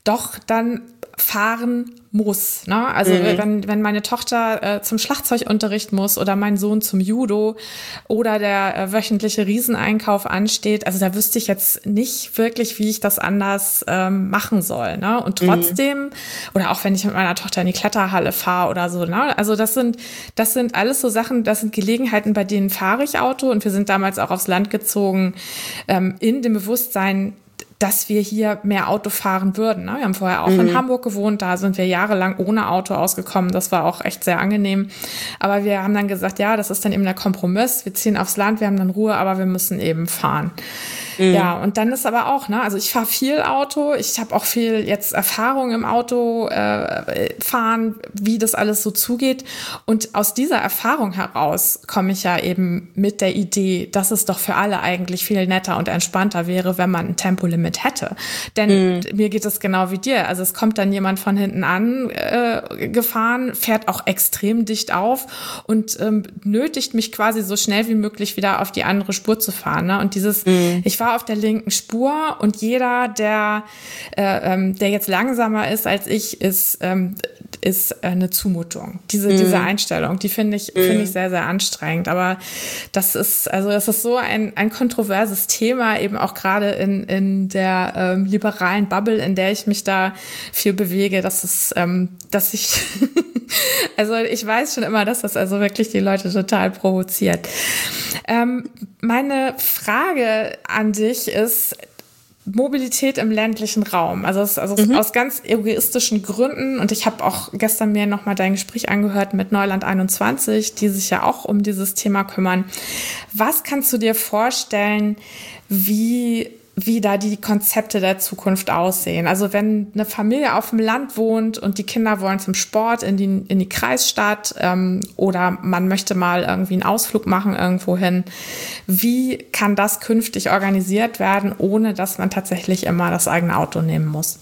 doch dann fahren muss. Ne? Also mhm. wenn, wenn meine Tochter äh, zum Schlagzeugunterricht muss oder mein Sohn zum Judo oder der äh, wöchentliche Rieseneinkauf ansteht, also da wüsste ich jetzt nicht wirklich, wie ich das anders ähm, machen soll. Ne? Und trotzdem, mhm. oder auch wenn ich mit meiner Tochter in die Kletterhalle fahre oder so, ne? Also das sind, das sind alles so Sachen, das sind Gelegenheiten, bei denen fahre ich Auto, und wir sind damals auch aufs Land gezogen, ähm, in dem Bewusstsein, dass wir hier mehr Auto fahren würden. Wir haben vorher auch mhm. in Hamburg gewohnt, da sind wir jahrelang ohne Auto ausgekommen. Das war auch echt sehr angenehm. Aber wir haben dann gesagt, ja, das ist dann eben der Kompromiss. Wir ziehen aufs Land, wir haben dann Ruhe, aber wir müssen eben fahren. Mhm. Ja, und dann ist aber auch, ne, also ich fahre viel Auto. Ich habe auch viel jetzt Erfahrung im Auto äh, fahren, wie das alles so zugeht. Und aus dieser Erfahrung heraus komme ich ja eben mit der Idee, dass es doch für alle eigentlich viel netter und entspannter wäre, wenn man ein Tempolimit hätte. Denn mhm. mir geht es genau wie dir. Also es kommt dann jemand von hinten an äh, gefahren, fährt auch extrem dicht auf und ähm, nötigt mich quasi so schnell wie möglich wieder auf die andere Spur zu fahren. Ne? Und dieses, mhm. ich war auf der linken Spur, und jeder, der, äh, ähm, der jetzt langsamer ist als ich, ist, ähm, ist eine Zumutung. Diese, mhm. diese Einstellung, die finde ich, mhm. finde ich sehr, sehr anstrengend. Aber das ist, also das ist so ein, ein kontroverses Thema, eben auch gerade in, in der ähm, liberalen Bubble, in der ich mich da viel bewege, dass es, ähm, dass ich, also ich weiß schon immer, dass das also wirklich die Leute total provoziert. Ähm, meine Frage an dich ist, Mobilität im ländlichen Raum, also, es, also mhm. aus ganz egoistischen Gründen, und ich habe auch gestern mir nochmal dein Gespräch angehört mit Neuland einundzwanzig, die sich ja auch um dieses Thema kümmern. Was kannst du dir vorstellen, wie wie da die Konzepte der Zukunft aussehen? Also wenn eine Familie auf dem Land wohnt und die Kinder wollen zum Sport in die, in die Kreisstadt ähm, oder man möchte mal irgendwie einen Ausflug machen irgendwo hin, wie kann das künftig organisiert werden, ohne dass man tatsächlich immer das eigene Auto nehmen muss?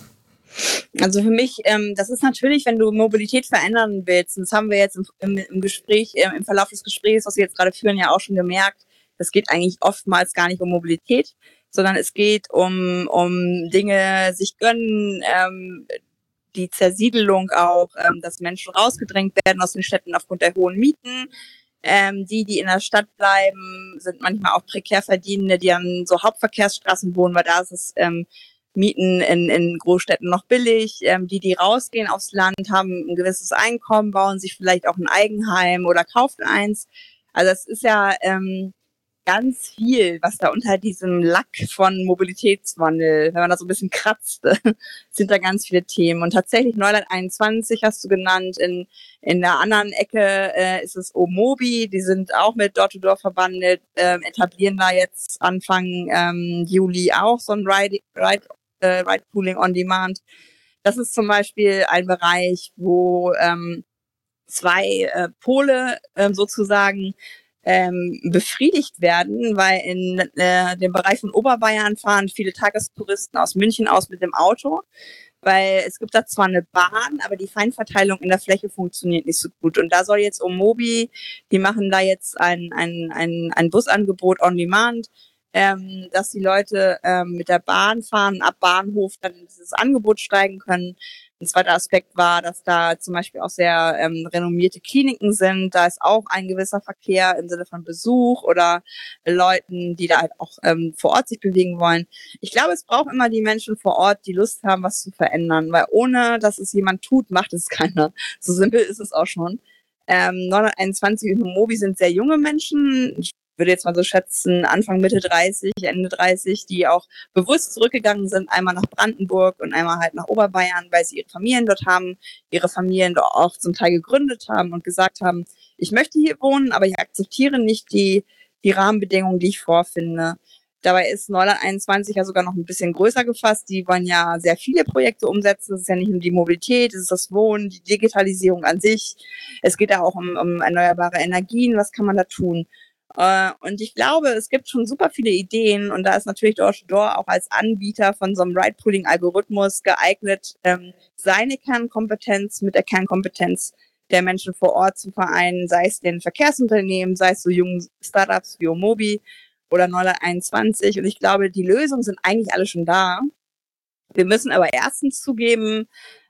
Also für mich, ähm, das ist natürlich, wenn du Mobilität verändern willst, und das haben wir jetzt im, im, im Gespräch, äh, im Verlauf des Gesprächs, was wir jetzt gerade führen, ja auch schon gemerkt, das geht eigentlich oftmals gar nicht um Mobilität, sondern es geht um um Dinge sich gönnen, ähm, die Zersiedelung auch, ähm, dass Menschen rausgedrängt werden aus den Städten aufgrund der hohen Mieten. Ähm, die, die in der Stadt bleiben, sind manchmal auch prekär Verdienende, die an so Hauptverkehrsstraßen wohnen, weil da ist es ähm, Mieten in, in Großstädten noch billig. Ähm, die, die rausgehen aufs Land, haben ein gewisses Einkommen, bauen sich vielleicht auch ein Eigenheim oder kaufen eins. Also es ist ja ähm, ganz viel, was da unter diesem Lack von Mobilitätswandel, wenn man da so ein bisschen kratzt, sind da ganz viele Themen. Und tatsächlich Neuland einundzwanzig hast du genannt, in in der anderen Ecke äh, ist es Omobi, die sind auch mit Door-to-Door verbandelt, äh, etablieren da jetzt Anfang ähm, Juli auch so ein Ride, Ride, äh, Ride Pooling on Demand. Das ist zum Beispiel ein Bereich, wo ähm, zwei äh, Pole äh, sozusagen ähm, befriedigt werden, weil in äh, dem Bereich von Oberbayern fahren viele Tagestouristen aus München aus mit dem Auto, weil es gibt da zwar eine Bahn, aber die Feinverteilung in der Fläche funktioniert nicht so gut. Und da soll jetzt Omobi, die machen da jetzt ein, ein, ein, ein Busangebot on demand, ähm, dass die Leute ähm, mit der Bahn fahren, ab Bahnhof dann in dieses Angebot steigen können. Ein zweiter Aspekt war, dass da zum Beispiel auch sehr ähm, renommierte Kliniken sind. Da ist auch ein gewisser Verkehr im Sinne von Besuch oder Leuten, die da halt auch ähm, vor Ort sich bewegen wollen. Ich glaube, es braucht immer die Menschen vor Ort, die Lust haben, was zu verändern, weil ohne, dass es jemand tut, macht es keiner. So simpel ist es auch schon. Ähm, neunhunderteinundzwanzig und Mobi sind sehr junge Menschen. Ich würde jetzt mal so schätzen, Anfang, Mitte dreißig, Ende dreißig, die auch bewusst zurückgegangen sind, einmal nach Brandenburg und einmal halt nach Oberbayern, weil sie ihre Familien dort haben, ihre Familien dort auch zum Teil gegründet haben und gesagt haben, ich möchte hier wohnen, aber ich akzeptiere nicht die, die Rahmenbedingungen, die ich vorfinde. Dabei ist Neuland einundzwanzig ja sogar noch ein bisschen größer gefasst. Die wollen ja sehr viele Projekte umsetzen. Es ist ja nicht nur die Mobilität, es ist das Wohnen, die Digitalisierung an sich. Es geht ja auch um, um erneuerbare Energien. Was kann man da tun? Und ich glaube, es gibt schon super viele Ideen, und da ist natürlich Door-to-Door auch als Anbieter von so einem Ride-Pooling-Algorithmus geeignet, ähm, seine Kernkompetenz mit der Kernkompetenz der Menschen vor Ort zu vereinen, sei es den Verkehrsunternehmen, sei es so jungen Startups wie Omobi oder Neuland einundzwanzig. Und ich glaube, die Lösungen sind eigentlich alle schon da. Wir müssen aber erstens zugeben,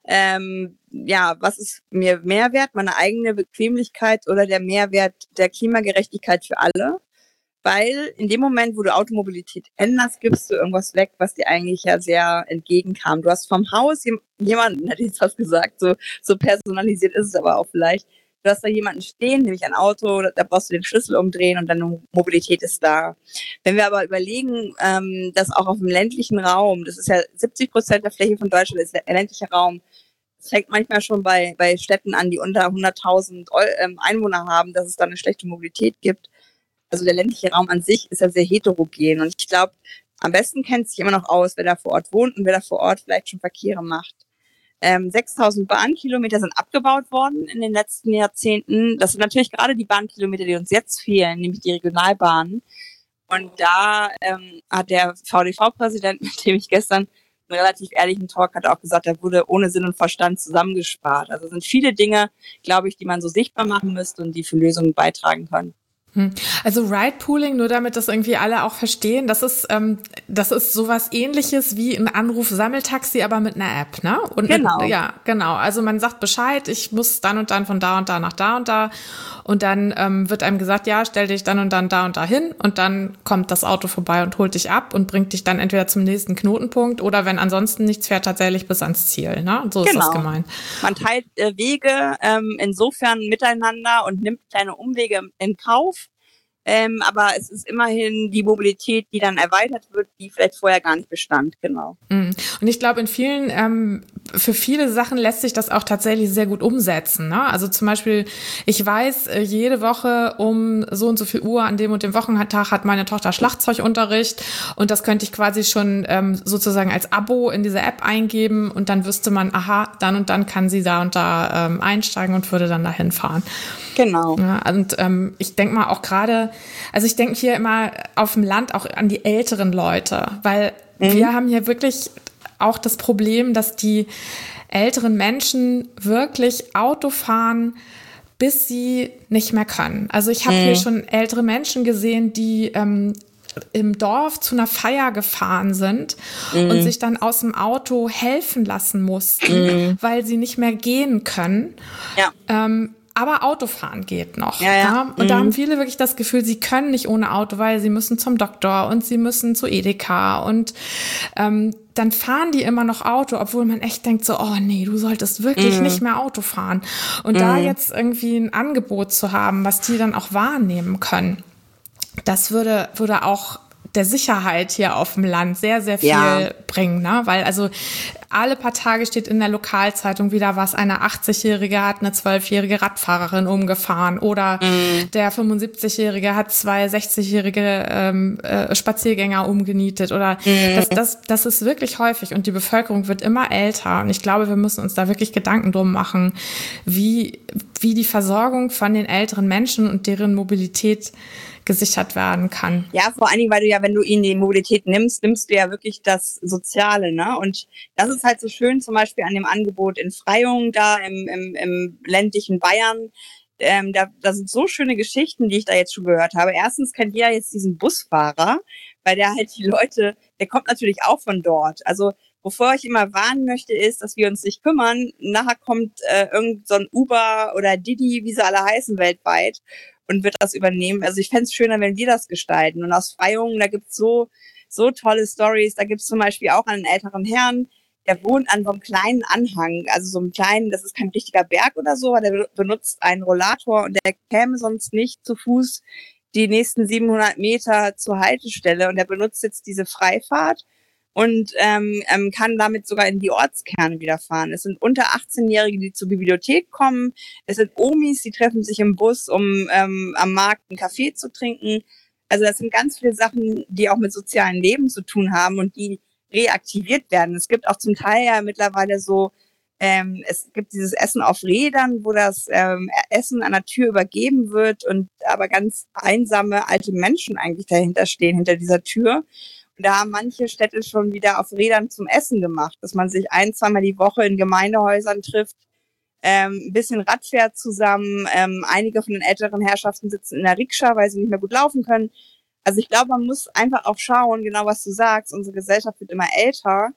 ähm, ja, was ist mir Mehrwert, meine eigene Bequemlichkeit oder der Mehrwert der Klimagerechtigkeit für alle? Weil in dem Moment, wo du Automobilität änderst, gibst du irgendwas weg, was dir eigentlich ja sehr entgegenkam. Du hast vom Haus jemanden, hätte ich jetzt was gesagt, so, so personalisiert ist es aber auch vielleicht. Du hast da jemanden stehen, nämlich ein Auto, da brauchst du den Schlüssel umdrehen und deine Mobilität ist da. Wenn wir aber überlegen, ähm, dass auch auf dem ländlichen Raum, das ist ja siebzig Prozent der Fläche von Deutschland ist der ländliche Raum, es fängt manchmal schon bei, bei Städten an, die unter hunderttausend Einwohner haben, dass es da eine schlechte Mobilität gibt. Also der ländliche Raum an sich ist ja sehr heterogen und ich glaube, am besten kennt sich immer noch aus, wer da vor Ort wohnt und wer da vor Ort vielleicht schon Verkehre macht. Ähm, sechstausend Bahnkilometer sind abgebaut worden in den letzten Jahrzehnten. Das sind natürlich gerade die Bahnkilometer, die uns jetzt fehlen, nämlich die Regionalbahnen. Und da ähm, hat der V D V-Präsident, mit dem ich gestern einen relativ ehrlichen Talk hatte, auch gesagt, er wurde ohne Sinn und Verstand zusammengespart. Also es sind viele Dinge, glaube ich, die man so sichtbar machen müsste und die für Lösungen beitragen können. Also Ride-Pooling, nur damit das irgendwie alle auch verstehen, das ist ähm, das ist sowas Ähnliches wie ein Anruf-Sammeltaxi, aber mit einer App, ne? Und genau. Mit, ja, genau. Also man sagt Bescheid, ich muss dann und dann von da und da nach da und da und dann ähm, wird einem gesagt, ja, stell dich dann und dann da und da hin und dann kommt das Auto vorbei und holt dich ab und bringt dich dann entweder zum nächsten Knotenpunkt oder wenn ansonsten nichts fährt, tatsächlich bis ans Ziel, ne? So ist genau. das gemeint. Man teilt äh, Wege ähm, insofern miteinander und nimmt kleine Umwege in Kauf. Ähm, aber es ist immerhin die Mobilität, die dann erweitert wird, die vielleicht vorher gar nicht bestand, genau. Und ich glaube, in vielen, ähm, für viele Sachen lässt sich das auch tatsächlich sehr gut umsetzen, ne? Also zum Beispiel, ich weiß, jede Woche um so und so viel Uhr an dem und dem Wochentag hat meine Tochter Schlagzeugunterricht und das könnte ich quasi schon ähm, sozusagen als Abo in diese App eingeben und dann wüsste man, aha, dann und dann kann sie da und da ähm, einsteigen und würde dann dahin fahren. Genau. Ja, und ähm, ich denke mal auch gerade, also ich denke hier immer auf dem Land auch an die älteren Leute, weil mhm. wir haben hier wirklich auch das Problem, dass die älteren Menschen wirklich Auto fahren, bis sie nicht mehr können. Also ich habe mhm. hier schon ältere Menschen gesehen, die ähm, im Dorf zu einer Feier gefahren sind mhm. und sich dann aus dem Auto helfen lassen mussten, mhm. weil sie nicht mehr gehen können. Ja. Ähm, Aber Autofahren geht noch. Ja, ja. Ja? Und mhm. da haben viele wirklich das Gefühl, sie können nicht ohne Auto, weil sie müssen zum Doktor und sie müssen zu Edeka. Und ähm, dann fahren die immer noch Auto, obwohl man echt denkt so, oh nee, du solltest wirklich mhm. nicht mehr Auto fahren. Und mhm. da jetzt irgendwie ein Angebot zu haben, was die dann auch wahrnehmen können, das würde, würde auch der Sicherheit hier auf dem Land sehr, sehr viel ja. bringen, ne? Weil also alle paar Tage steht in der Lokalzeitung wieder was, eine achtzigjährige hat eine zwölfjährige Radfahrerin umgefahren oder mm. der fünfundsiebzigjährige hat zwei sechzigjährige ähm, äh, Spaziergänger umgenietet oder mm. das, das, das ist wirklich häufig und die Bevölkerung wird immer älter und ich glaube, wir müssen uns da wirklich Gedanken drum machen, wie, wie die Versorgung von den älteren Menschen und deren Mobilität gesichert werden kann. Ja, vor allen Dingen, weil du ja, wenn du ihnen die Mobilität nimmst, nimmst du ja wirklich das Soziale, ne? Und das ist halt so schön, zum Beispiel an dem Angebot in Freyung, da im, im, im ländlichen Bayern. Ähm, da, da sind so schöne Geschichten, die ich da jetzt schon gehört habe. Erstens kennt ihr ja jetzt diesen Busfahrer, weil der halt die Leute, der kommt natürlich auch von dort. Also wovor ich immer warnen möchte, ist, dass wir uns nicht kümmern. Nachher kommt äh, irgend so ein Uber oder Didi, wie sie alle heißen weltweit, und wird das übernehmen. Also ich fände es schöner, wenn wir das gestalten. Und aus Freyung, da gibt's so so tolle Stories. Da gibt's zum Beispiel auch einen älteren Herrn, der wohnt an so einem kleinen Anhang, also so einem kleinen, das ist kein richtiger Berg oder so, aber der benutzt einen Rollator und der käme sonst nicht zu Fuß die nächsten siebenhundert Meter zur Haltestelle und der benutzt jetzt diese Freifahrt und ähm, ähm, kann damit sogar in die Ortskerne wieder fahren. Es sind unter achtzehnjährige, die zur Bibliothek kommen. Es sind Omis, die treffen sich im Bus, um ähm, am Markt einen Kaffee zu trinken. Also das sind ganz viele Sachen, die auch mit sozialen Leben zu tun haben und die reaktiviert werden. Es gibt auch zum Teil ja mittlerweile so, ähm, es gibt dieses Essen auf Rädern, wo das ähm, Essen an der Tür übergeben wird und aber ganz einsame alte Menschen eigentlich dahinter stehen, hinter dieser Tür. Da haben manche Städte schon wieder auf Rädern zum Essen gemacht, dass man sich ein-, zweimal die Woche in Gemeindehäusern trifft, ähm, ein bisschen Rad fährt zusammen. Ähm, einige von den älteren Herrschaften sitzen in der Rikscha, weil sie nicht mehr gut laufen können. Also ich glaube, man muss einfach auch schauen, genau was du sagst, unsere Gesellschaft wird immer älter.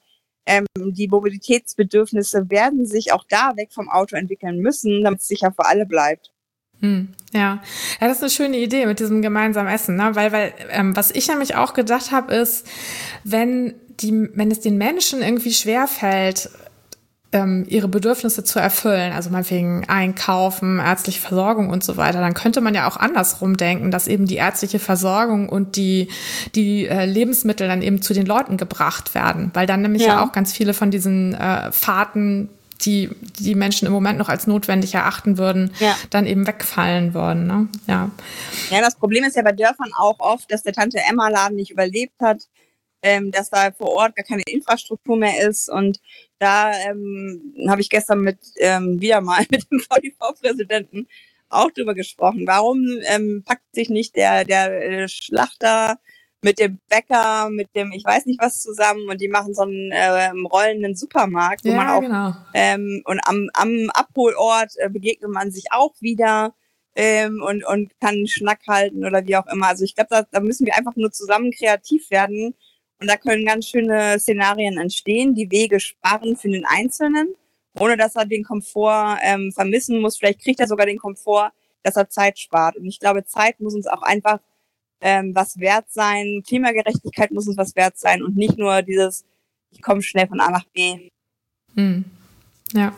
ähm, die Mobilitätsbedürfnisse werden sich auch da weg vom Auto entwickeln müssen, damit es sicher für alle bleibt. Hm, ja. Ja, das ist eine schöne Idee mit diesem gemeinsamen Essen, ne? Weil, weil, ähm, was ich nämlich auch gedacht habe, ist, wenn die, wenn es den Menschen irgendwie schwerfällt, ähm, ihre Bedürfnisse zu erfüllen, also meinetwegen Einkaufen, ärztliche Versorgung und so weiter, dann könnte man ja auch andersrum denken, dass eben die ärztliche Versorgung und die, die äh, Lebensmittel dann eben zu den Leuten gebracht werden, weil dann nämlich ja, ja auch ganz viele von diesen äh, Fahrten, die die Menschen im Moment noch als notwendig erachten würden, ja. dann eben wegfallen würden. Ne? Ja. Ja, das Problem ist ja bei Dörfern auch oft, dass der Tante-Emma-Laden nicht überlebt hat, ähm, dass da vor Ort gar keine Infrastruktur mehr ist. Und da ähm, habe ich gestern mit ähm, wieder mal mit dem V D V-Präsidenten auch drüber gesprochen. Warum ähm, packt sich nicht der, der äh, Schlachter mit dem Bäcker, mit dem ich weiß nicht was zusammen und die machen so einen äh, rollenden Supermarkt, wo ja, man auch genau. ähm, und am, am Abholort äh, begegnet man sich auch wieder ähm, und und kann einen Schnack halten oder wie auch immer. Also ich glaube, da, da müssen wir einfach nur zusammen kreativ werden und da können ganz schöne Szenarien entstehen, die Wege sparen für den Einzelnen, ohne dass er den Komfort ähm, vermissen muss. Vielleicht kriegt er sogar den Komfort, dass er Zeit spart. Und ich glaube, Zeit muss uns auch einfach Ähm, was wert sein, Klimagerechtigkeit muss uns was wert sein und nicht nur dieses, ich komme schnell von A nach B. Hm. Ja.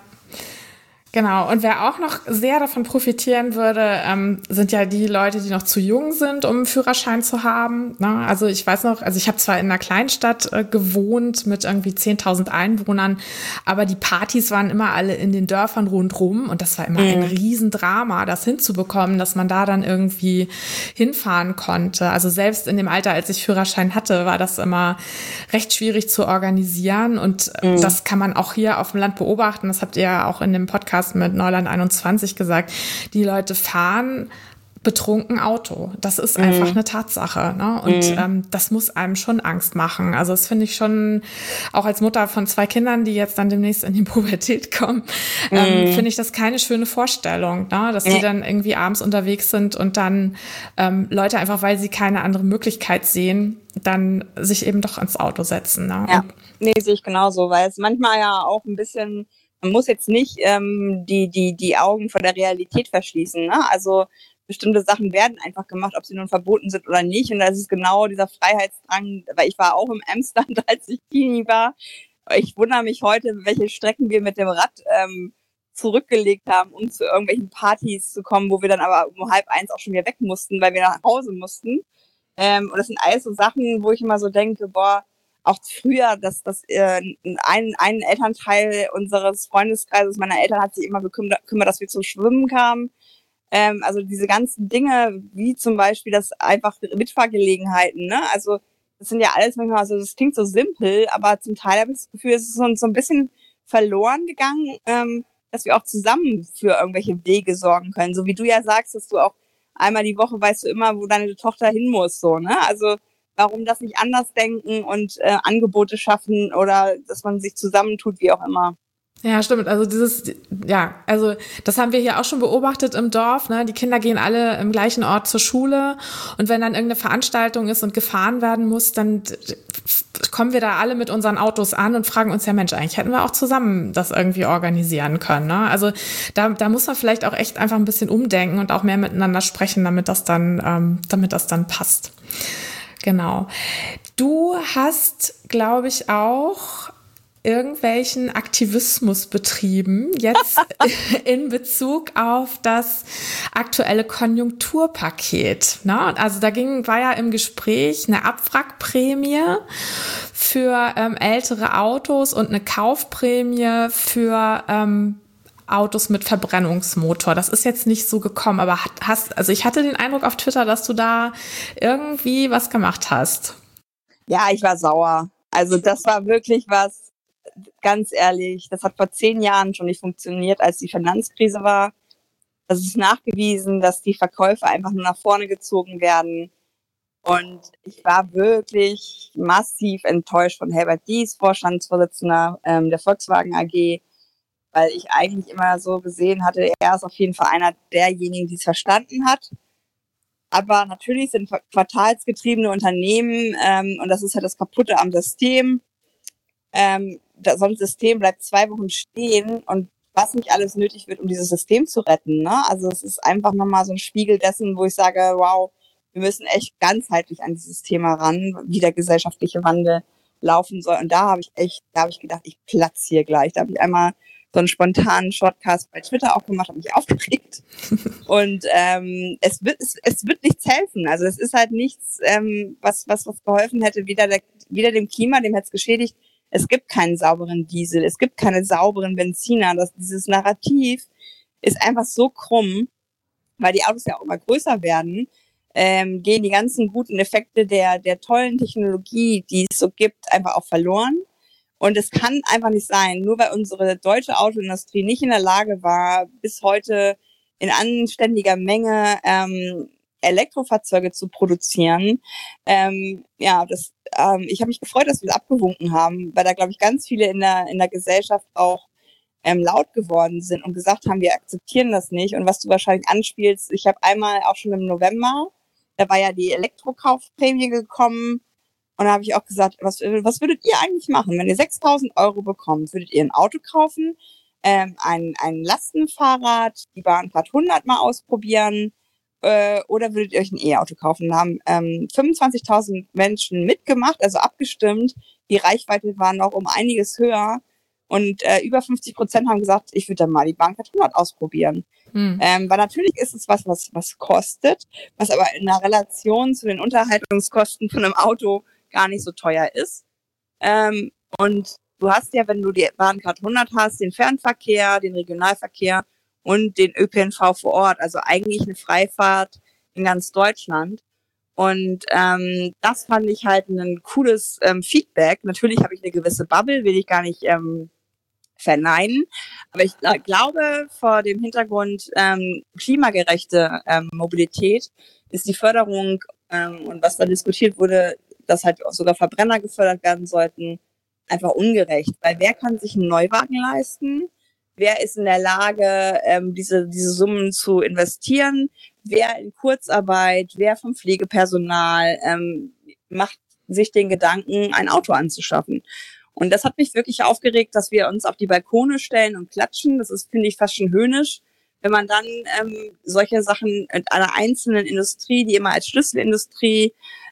Genau, und wer auch noch sehr davon profitieren würde, ähm, sind ja die Leute, die noch zu jung sind, um einen Führerschein zu haben. Ne? Also ich weiß noch, also ich habe zwar in einer Kleinstadt äh, gewohnt mit irgendwie zehntausend Einwohnern, aber die Partys waren immer alle in den Dörfern rundrum und das war immer mhm. ein Riesendrama, das hinzubekommen, dass man da dann irgendwie hinfahren konnte. Also selbst in dem Alter, als ich Führerschein hatte, war das immer recht schwierig zu organisieren und mhm. das kann man auch hier auf dem Land beobachten. Das habt ihr ja auch in dem Podcast mit Neuland einundzwanzig gesagt, die Leute fahren betrunken Auto. Das ist einfach mhm. eine Tatsache. Ne? Und mhm. ähm, das muss einem schon Angst machen. Also das finde ich schon, auch als Mutter von zwei Kindern, die jetzt dann demnächst in die Pubertät kommen, mhm. ähm, finde ich das keine schöne Vorstellung, ne? Dass die dann irgendwie abends unterwegs sind und dann ähm, Leute einfach, weil sie keine andere Möglichkeit sehen, dann sich eben doch ins Auto setzen. Ne? Ja, nee, sehe ich genauso, weil es manchmal ja auch ein bisschen, man muss jetzt nicht ähm, die, die, die Augen vor der Realität verschließen. Ne? Also bestimmte Sachen werden einfach gemacht, ob sie nun verboten sind oder nicht. Und das ist genau dieser Freiheitsdrang, weil ich war auch im Emsland, als ich Teenie war. Ich wundere mich heute, welche Strecken wir mit dem Rad ähm, zurückgelegt haben, um zu irgendwelchen Partys zu kommen, wo wir dann aber um halb eins auch schon wieder weg mussten, weil wir nach Hause mussten. Ähm, und das sind alles so Sachen, wo ich immer so denke, boah, auch früher, dass das äh, ein, ein Elternteil unseres Freundeskreises meiner Eltern hat sich immer gekümmert, dass wir zum Schwimmen kamen. Ähm, also diese ganzen Dinge, wie zum Beispiel das einfach Mitfahrgelegenheiten, ne? Also das sind ja alles manchmal, also das klingt so simpel, aber zum Teil habe ich das Gefühl, es ist uns so ein bisschen verloren gegangen, ähm, dass wir auch zusammen für irgendwelche Wege sorgen können. So wie du ja sagst, dass du auch einmal die Woche weißt du immer, wo deine Tochter hin muss, so, ne? Also warum das nicht anders denken und äh, Angebote schaffen oder dass man sich zusammentut, wie auch immer. Ja, stimmt. Also dieses, ja, also das haben wir hier auch schon beobachtet im Dorf. Ne? Die Kinder gehen alle im gleichen Ort zur Schule und wenn dann irgendeine Veranstaltung ist und gefahren werden muss, dann kommen wir da alle mit unseren Autos an und fragen uns, ja Mensch, eigentlich hätten wir auch zusammen das irgendwie organisieren können. Ne? Also da, da muss man vielleicht auch echt einfach ein bisschen umdenken und auch mehr miteinander sprechen, damit das dann, ähm, damit das dann passt. Genau. Du hast, glaube ich, auch irgendwelchen Aktivismus betrieben, jetzt in Bezug auf das aktuelle Konjunkturpaket. Ne? Also da ging, war ja im Gespräch eine Abwrackprämie für ähm, ältere Autos und eine Kaufprämie für ähm, Autos mit Verbrennungsmotor. Das ist jetzt nicht so gekommen, aber hast, also ich hatte den Eindruck auf Twitter, dass du da irgendwie was gemacht hast. Ja, ich war sauer. Also das war wirklich was, ganz ehrlich, das hat vor zehn Jahren schon nicht funktioniert, als die Finanzkrise war. Das ist nachgewiesen, dass die Verkäufe einfach nur nach vorne gezogen werden. Und ich war wirklich massiv enttäuscht von Herbert Dies, Vorstandsvorsitzender ähm, der Volkswagen A G, weil ich eigentlich immer so gesehen hatte, er ist auf jeden Fall einer derjenigen, die es verstanden hat. Aber natürlich sind quartalsgetriebene Unternehmen, ähm, und das ist halt das Kaputte am System, ähm, da, so ein System bleibt zwei Wochen stehen und was nicht alles nötig wird, um dieses System zu retten. Ne? Also es ist einfach nochmal so ein Spiegel dessen, wo ich sage, wow, wir müssen echt ganzheitlich an dieses Thema ran, wie der gesellschaftliche Wandel laufen soll. Und da habe ich echt, da habe ich gedacht, ich platze hier gleich. Da habe ich einmal so einen spontanen Shortcast bei Twitter auch gemacht, habe mich aufgeregt. Und ähm, es wird es, es wird nichts helfen. Also es ist halt nichts, ähm, was was was geholfen hätte, weder der, weder dem Klima, dem hätte es geschädigt. Es gibt keinen sauberen Diesel, es gibt keine sauberen Benziner. Das, dieses Narrativ ist einfach so krumm, weil die Autos ja auch immer größer werden, ähm, gehen die ganzen guten Effekte der der tollen Technologie, die es so gibt, einfach auch verloren. Und es kann einfach nicht sein, nur weil unsere deutsche Autoindustrie nicht in der Lage war, bis heute in anständiger Menge ähm, Elektrofahrzeuge zu produzieren. Ähm, ja, das, ähm, ich habe mich gefreut, dass wir es abgewunken haben, weil da, glaube ich, ganz viele in der in der Gesellschaft auch ähm, laut geworden sind und gesagt haben, wir akzeptieren das nicht. Und was du wahrscheinlich anspielst, ich habe einmal auch schon im November, da war ja die Elektrokaufprämie gekommen. Und da habe ich auch gesagt, was, was würdet ihr eigentlich machen, wenn ihr sechstausend Euro bekommt? Würdet ihr ein Auto kaufen, ähm, ein, ein Lastenfahrrad, die Bahncard hundert mal ausprobieren äh, oder würdet ihr euch ein E-Auto kaufen? Da haben ähm, fünfundzwanzigtausend Menschen mitgemacht, also abgestimmt. Die Reichweite war noch um einiges höher. Und äh, über fünfzig Prozent haben gesagt, ich würde dann mal die Bahncard hundert ausprobieren. Hm. Ähm, weil natürlich ist es was, was, was kostet, was aber in der Relation zu den Unterhaltungskosten von einem Auto gar nicht so teuer ist. Ähm, und du hast ja, wenn du die Bahncard hundert hast, den Fernverkehr, den Regionalverkehr und den Ö P N V vor Ort, also eigentlich eine Freifahrt in ganz Deutschland. Und ähm, das fand ich halt ein cooles ähm, Feedback. Natürlich habe ich eine gewisse Bubble, will ich gar nicht ähm, verneinen. Aber ich äh, glaube, vor dem Hintergrund ähm, klimagerechte ähm, Mobilität ist die Förderung ähm, und was da diskutiert wurde, dass halt auch sogar Verbrenner gefördert werden sollten, einfach ungerecht. Weil wer kann sich einen Neuwagen leisten? Wer ist in der Lage, ähm, diese, diese Summen zu investieren? Wer in Kurzarbeit? Wer vom Pflegepersonal ähm, macht sich den Gedanken, ein Auto anzuschaffen? Und das hat mich wirklich aufgeregt, dass wir uns auf die Balkone stellen und klatschen. Das ist, finde ich, fast schon höhnisch. Wenn man dann ähm, solche Sachen in einer einzelnen Industrie, die immer als Schlüsselindustrie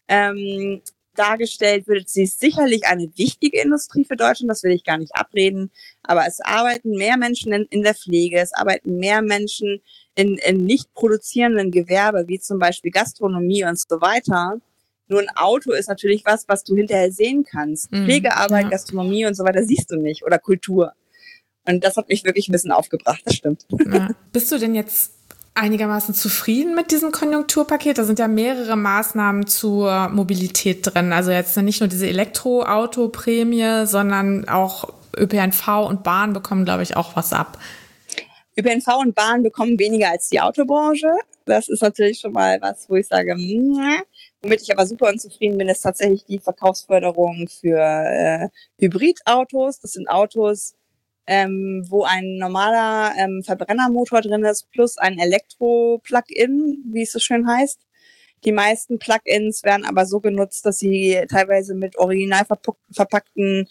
ähm, dargestellt wird, sie ist sicherlich eine wichtige Industrie für Deutschland, das will ich gar nicht abreden, aber es arbeiten mehr Menschen in, in der Pflege, es arbeiten mehr Menschen in, in nicht produzierenden Gewerbe, wie zum Beispiel Gastronomie und so weiter. Nur ein Auto ist natürlich was, was du hinterher sehen kannst. Mm, Pflegearbeit, ja. Gastronomie und so weiter siehst du nicht oder Kultur. Und das hat mich wirklich ein bisschen aufgebracht, das stimmt. Ja. Bist du denn jetzt einigermaßen zufrieden mit diesem Konjunkturpaket? Da sind ja mehrere Maßnahmen zur Mobilität drin. Also jetzt nicht nur diese Elektroauto-Prämie, sondern auch Ö P N V und Bahn bekommen, glaube ich, auch was ab. Ö P N V und Bahn bekommen weniger als die Autobranche. Das ist natürlich schon mal was, wo ich sage, mh. Womit ich aber super unzufrieden bin, ist tatsächlich die Verkaufsförderung für äh, Hybridautos. Das sind Autos, ähm, wo ein normaler ähm, Verbrennermotor drin ist, plus ein Elektro-Plug-in, wie es so schön heißt. Die meisten Plug-ins werden aber so genutzt, dass sie teilweise mit original verpackten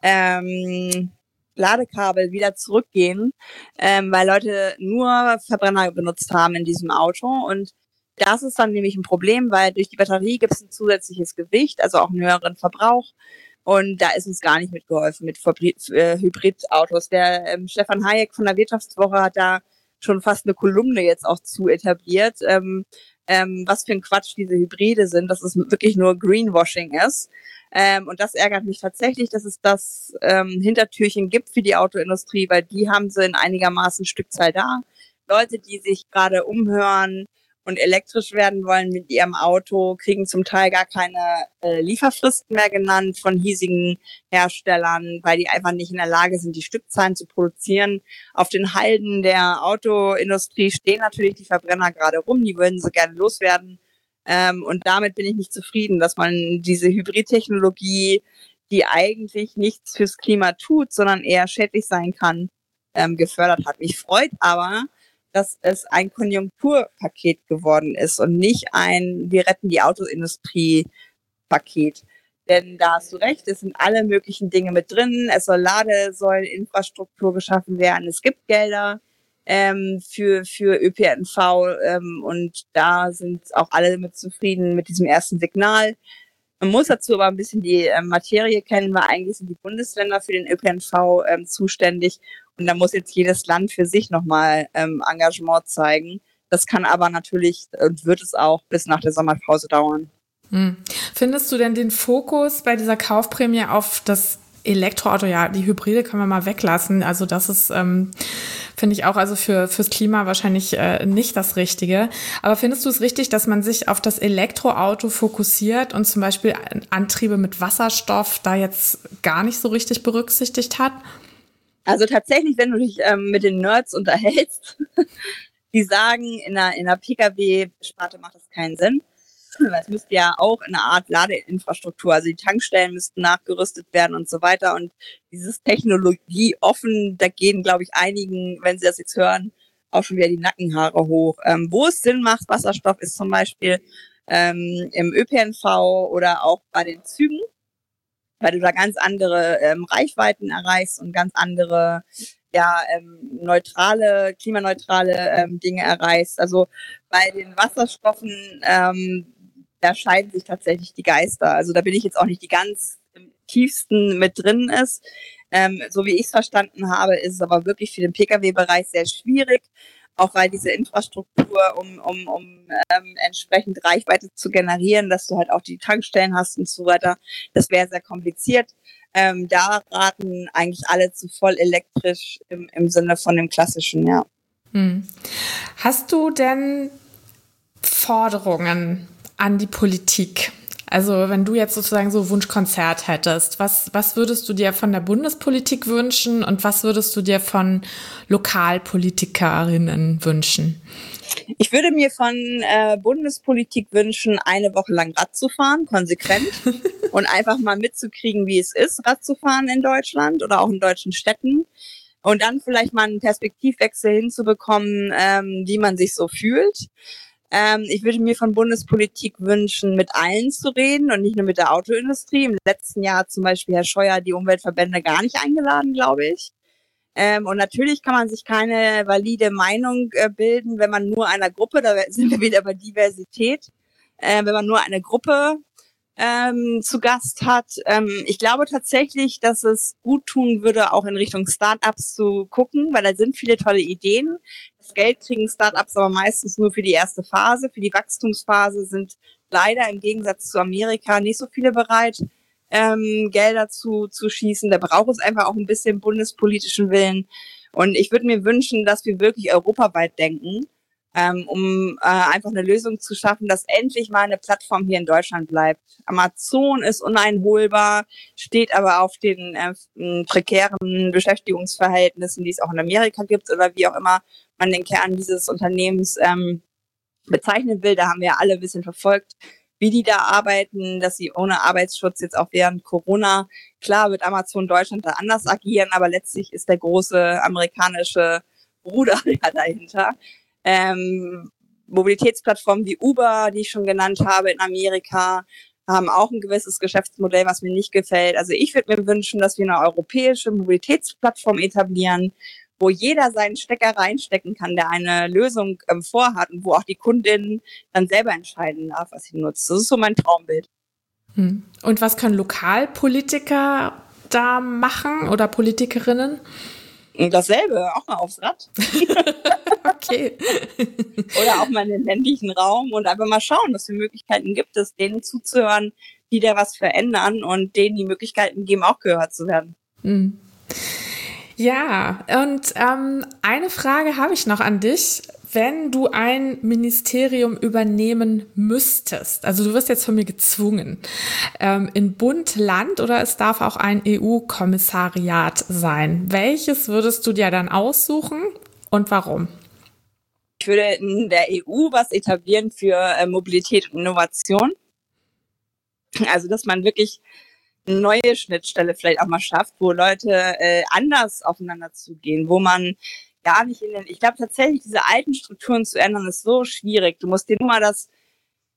ähm, Ladekabel wieder zurückgehen, ähm, weil Leute nur Verbrenner benutzt haben in diesem Auto. Und das ist dann nämlich ein Problem, weil durch die Batterie gibt es ein zusätzliches Gewicht, also auch einen höheren Verbrauch. Und da ist uns gar nicht mitgeholfen mit äh, Hybridautos. Der ähm, Stefan Hayek von der Wirtschaftswoche hat da schon fast eine Kolumne jetzt auch zu etabliert, ähm, ähm, was für ein Quatsch diese Hybride sind, dass es wirklich nur Greenwashing ist. Ähm, und das ärgert mich tatsächlich, dass es das ähm, Hintertürchen gibt für die Autoindustrie, weil die haben sie in einigermaßen Stückzahl da. Leute, die sich gerade umhören und elektrisch werden wollen mit ihrem Auto, kriegen zum Teil gar keine äh, Lieferfristen mehr genannt von hiesigen Herstellern, weil die einfach nicht in der Lage sind, die Stückzahlen zu produzieren. Auf den Halden der Autoindustrie stehen natürlich die Verbrenner gerade rum, die würden sie gerne loswerden. Ähm, und damit bin ich nicht zufrieden, dass man diese Hybridtechnologie, die eigentlich nichts fürs Klima tut, sondern eher schädlich sein kann, ähm, gefördert hat. Mich freut aber, dass es ein Konjunkturpaket geworden ist und nicht ein Wir retten die Autoindustrie Paket. Denn da hast du recht, es sind alle möglichen Dinge mit drin. Es soll Ladesäuleninfrastruktur geschaffen werden. Es gibt Gelder ähm, für für Ö P N V ähm, und da sind auch alle mit zufrieden mit diesem ersten Signal. Man muss dazu aber ein bisschen die ähm, Materie kennen, weil eigentlich sind die Bundesländer für den Ö P N V ähm, zuständig und da muss jetzt jedes Land für sich nochmal ähm, Engagement zeigen. Das kann aber natürlich und wird es auch bis nach der Sommerpause dauern. Hm. Findest du denn den Fokus bei dieser Kaufprämie auf das Elektroauto, ja, die Hybride können wir mal weglassen. Also das ist, ähm, finde ich auch, also für fürs Klima wahrscheinlich äh, nicht das Richtige. Aber findest du es richtig, dass man sich auf das Elektroauto fokussiert und zum Beispiel Antriebe mit Wasserstoff da jetzt gar nicht so richtig berücksichtigt hat? Also tatsächlich, wenn du dich ähm, mit den Nerds unterhältst, die sagen, in einer, in einer P K W-Sparte macht das keinen Sinn. Es müsste ja auch eine Art Ladeinfrastruktur, also die Tankstellen müssten nachgerüstet werden und so weiter. Und dieses Technologie offen, da gehen, glaube ich, einigen, wenn sie das jetzt hören, auch schon wieder die Nackenhaare hoch. Ähm, wo es Sinn macht, Wasserstoff ist zum Beispiel ähm, im Ö P N V oder auch bei den Zügen, weil du da ganz andere ähm, Reichweiten erreichst und ganz andere, ja, ähm, neutrale, klimaneutrale ähm, Dinge erreichst. Also bei den Wasserstoffen, ähm, da scheiden sich tatsächlich die Geister. Also da bin ich jetzt auch nicht die ganz im tiefsten mit drin ist. Ähm, so wie ich es verstanden habe, ist es aber wirklich für den P K W-Bereich sehr schwierig, auch weil diese Infrastruktur, um, um, um ähm, entsprechend Reichweite zu generieren, dass du halt auch die Tankstellen hast und so weiter, das wäre sehr kompliziert. Ähm, da raten eigentlich alle zu voll elektrisch im, im Sinne von dem klassischen, ja. Hm. Hast du denn Forderungen an die Politik? Also wenn du jetzt sozusagen so Wunschkonzert hättest, was, was würdest du dir von der Bundespolitik wünschen und was würdest du dir von Lokalpolitikerinnen wünschen? Ich würde mir von äh, Bundespolitik wünschen, eine Woche lang Rad zu fahren, konsequent, und einfach mal mitzukriegen, wie es ist, Rad zu fahren in Deutschland oder auch in deutschen Städten. Und dann vielleicht mal einen Perspektivwechsel hinzubekommen, ähm, wie man sich so fühlt. Ähm, ich würde mir von Bundespolitik wünschen, mit allen zu reden und nicht nur mit der Autoindustrie. Im letzten Jahr hat zum Beispiel Herr Scheuer die Umweltverbände gar nicht eingeladen, glaube ich. Ähm, und natürlich kann man sich keine valide Meinung äh, bilden, wenn man nur einer Gruppe, da sind wir wieder bei Diversität, äh, wenn man nur eine Gruppe ähm, zu Gast hat. Ähm, ich glaube tatsächlich, dass es gut tun würde, auch in Richtung Startups zu gucken, weil da sind viele tolle Ideen. Das Geld kriegen Startups aber meistens nur für die erste Phase. Für die Wachstumsphase sind leider im Gegensatz zu Amerika nicht so viele bereit, ähm, Gelder zu, zu schießen. Da braucht es einfach auch ein bisschen bundespolitischen Willen. Und ich würde mir wünschen, dass wir wirklich europaweit denken, ähm, um äh, einfach eine Lösung zu schaffen, dass endlich mal eine Plattform hier in Deutschland bleibt. Amazon ist uneinholbar, steht aber auf den äh, prekären Beschäftigungsverhältnissen, die es auch in Amerika gibt oder wie auch immer man den Kern dieses Unternehmens ähm, bezeichnen will. Da haben wir ja alle ein bisschen verfolgt, wie die da arbeiten, dass sie ohne Arbeitsschutz jetzt auch während Corona, klar wird Amazon Deutschland da anders agieren, aber letztlich ist der große amerikanische Bruder ja dahinter. Ähm, Mobilitätsplattformen wie Uber, die ich schon genannt habe in Amerika, haben auch ein gewisses Geschäftsmodell, was mir nicht gefällt. Also ich würde mir wünschen, dass wir eine europäische Mobilitätsplattform etablieren, wo jeder seinen Stecker reinstecken kann, der eine Lösung ähm, vorhat und wo auch die Kundin dann selber entscheiden darf, was sie nutzt. Das ist so mein Traumbild. Hm. Und was können Lokalpolitiker da machen oder Politikerinnen? Dasselbe, auch mal aufs Rad. Okay. Oder auch mal in den ländlichen Raum und einfach mal schauen, was für Möglichkeiten gibt es, denen zuzuhören, die da was verändern und denen die Möglichkeiten geben, auch gehört zu werden. Hm. Ja, und ähm, eine Frage habe ich noch an dich. Wenn du ein Ministerium übernehmen müsstest, also du wirst jetzt von mir gezwungen, ähm, in Bund, Land oder es darf auch ein E U-Kommissariat sein, welches würdest du dir dann aussuchen und warum? Ich würde in der E U was etablieren für äh, Mobilität und Innovation. Also, dass man wirklich eine neue Schnittstelle vielleicht auch mal schafft, wo Leute äh, anders aufeinander zugehen, wo man gar nicht in den, ich glaube tatsächlich, diese alten Strukturen zu ändern, ist so schwierig. Du musst dir nur mal das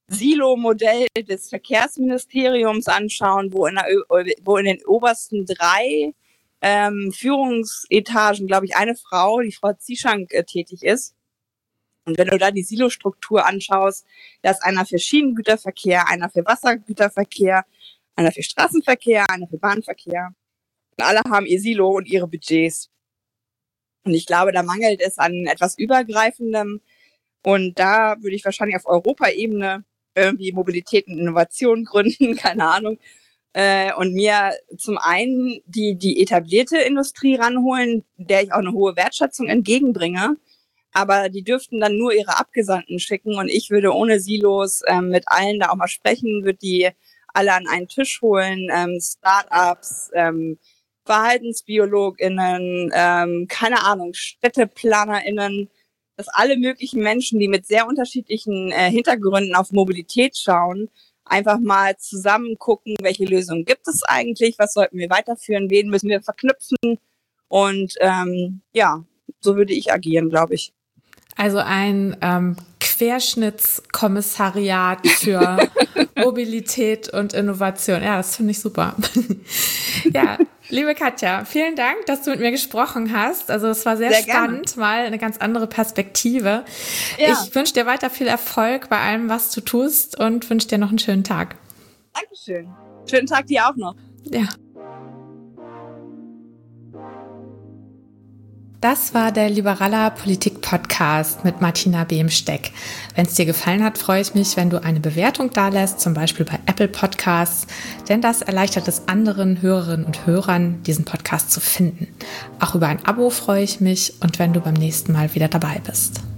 Silo-Modell des Verkehrsministeriums anschauen, wo in, der, wo in den obersten drei ähm, Führungsetagen, glaube ich, eine Frau, die Frau Zieschank, äh, tätig ist. Und wenn du da die Silo-Struktur anschaust, da ist einer für Schienengüterverkehr, einer für Wassergüterverkehr, einer für Straßenverkehr, einer für Bahnverkehr. Und alle haben ihr Silo und ihre Budgets. Und ich glaube, da mangelt es an etwas Übergreifendem. Und da würde ich wahrscheinlich auf Europaebene irgendwie Mobilität und Innovation gründen, keine Ahnung. Äh, und mir zum einen die, die etablierte Industrie ranholen, der ich auch eine hohe Wertschätzung entgegenbringe. Aber die dürften dann nur ihre Abgesandten schicken. Und ich würde ohne Silos ähm, mit allen da auch mal sprechen, würde die alle an einen Tisch holen, ähm, Start-ups, ähm, VerhaltensbiologInnen, ähm, keine Ahnung, StädteplanerInnen, dass alle möglichen Menschen, die mit sehr unterschiedlichen äh, Hintergründen auf Mobilität schauen, einfach mal zusammen gucken, welche Lösungen gibt es eigentlich, was sollten wir weiterführen, wen müssen wir verknüpfen und ähm, ja, so würde ich agieren, glaube ich. Also ein ähm, Querschnittskommissariat für Mobilität und Innovation. Ja, das finde ich super. Ja, liebe Katja, vielen Dank, dass du mit mir gesprochen hast. Also es war sehr, sehr spannend, gerne. Mal eine ganz andere Perspektive. Ja. Ich wünsche dir weiter viel Erfolg bei allem, was du tust und wünsche dir noch einen schönen Tag. Dankeschön. Schönen Tag dir auch noch. Ja. Das war der Liberaler Politik Podcast mit Martina Behmsteck. Wenn es dir gefallen hat, freue ich mich, wenn du eine Bewertung dalässt, zum Beispiel bei Apple Podcasts, denn das erleichtert es anderen Hörerinnen und Hörern, diesen Podcast zu finden. Auch über ein Abo freue ich mich und wenn du beim nächsten Mal wieder dabei bist.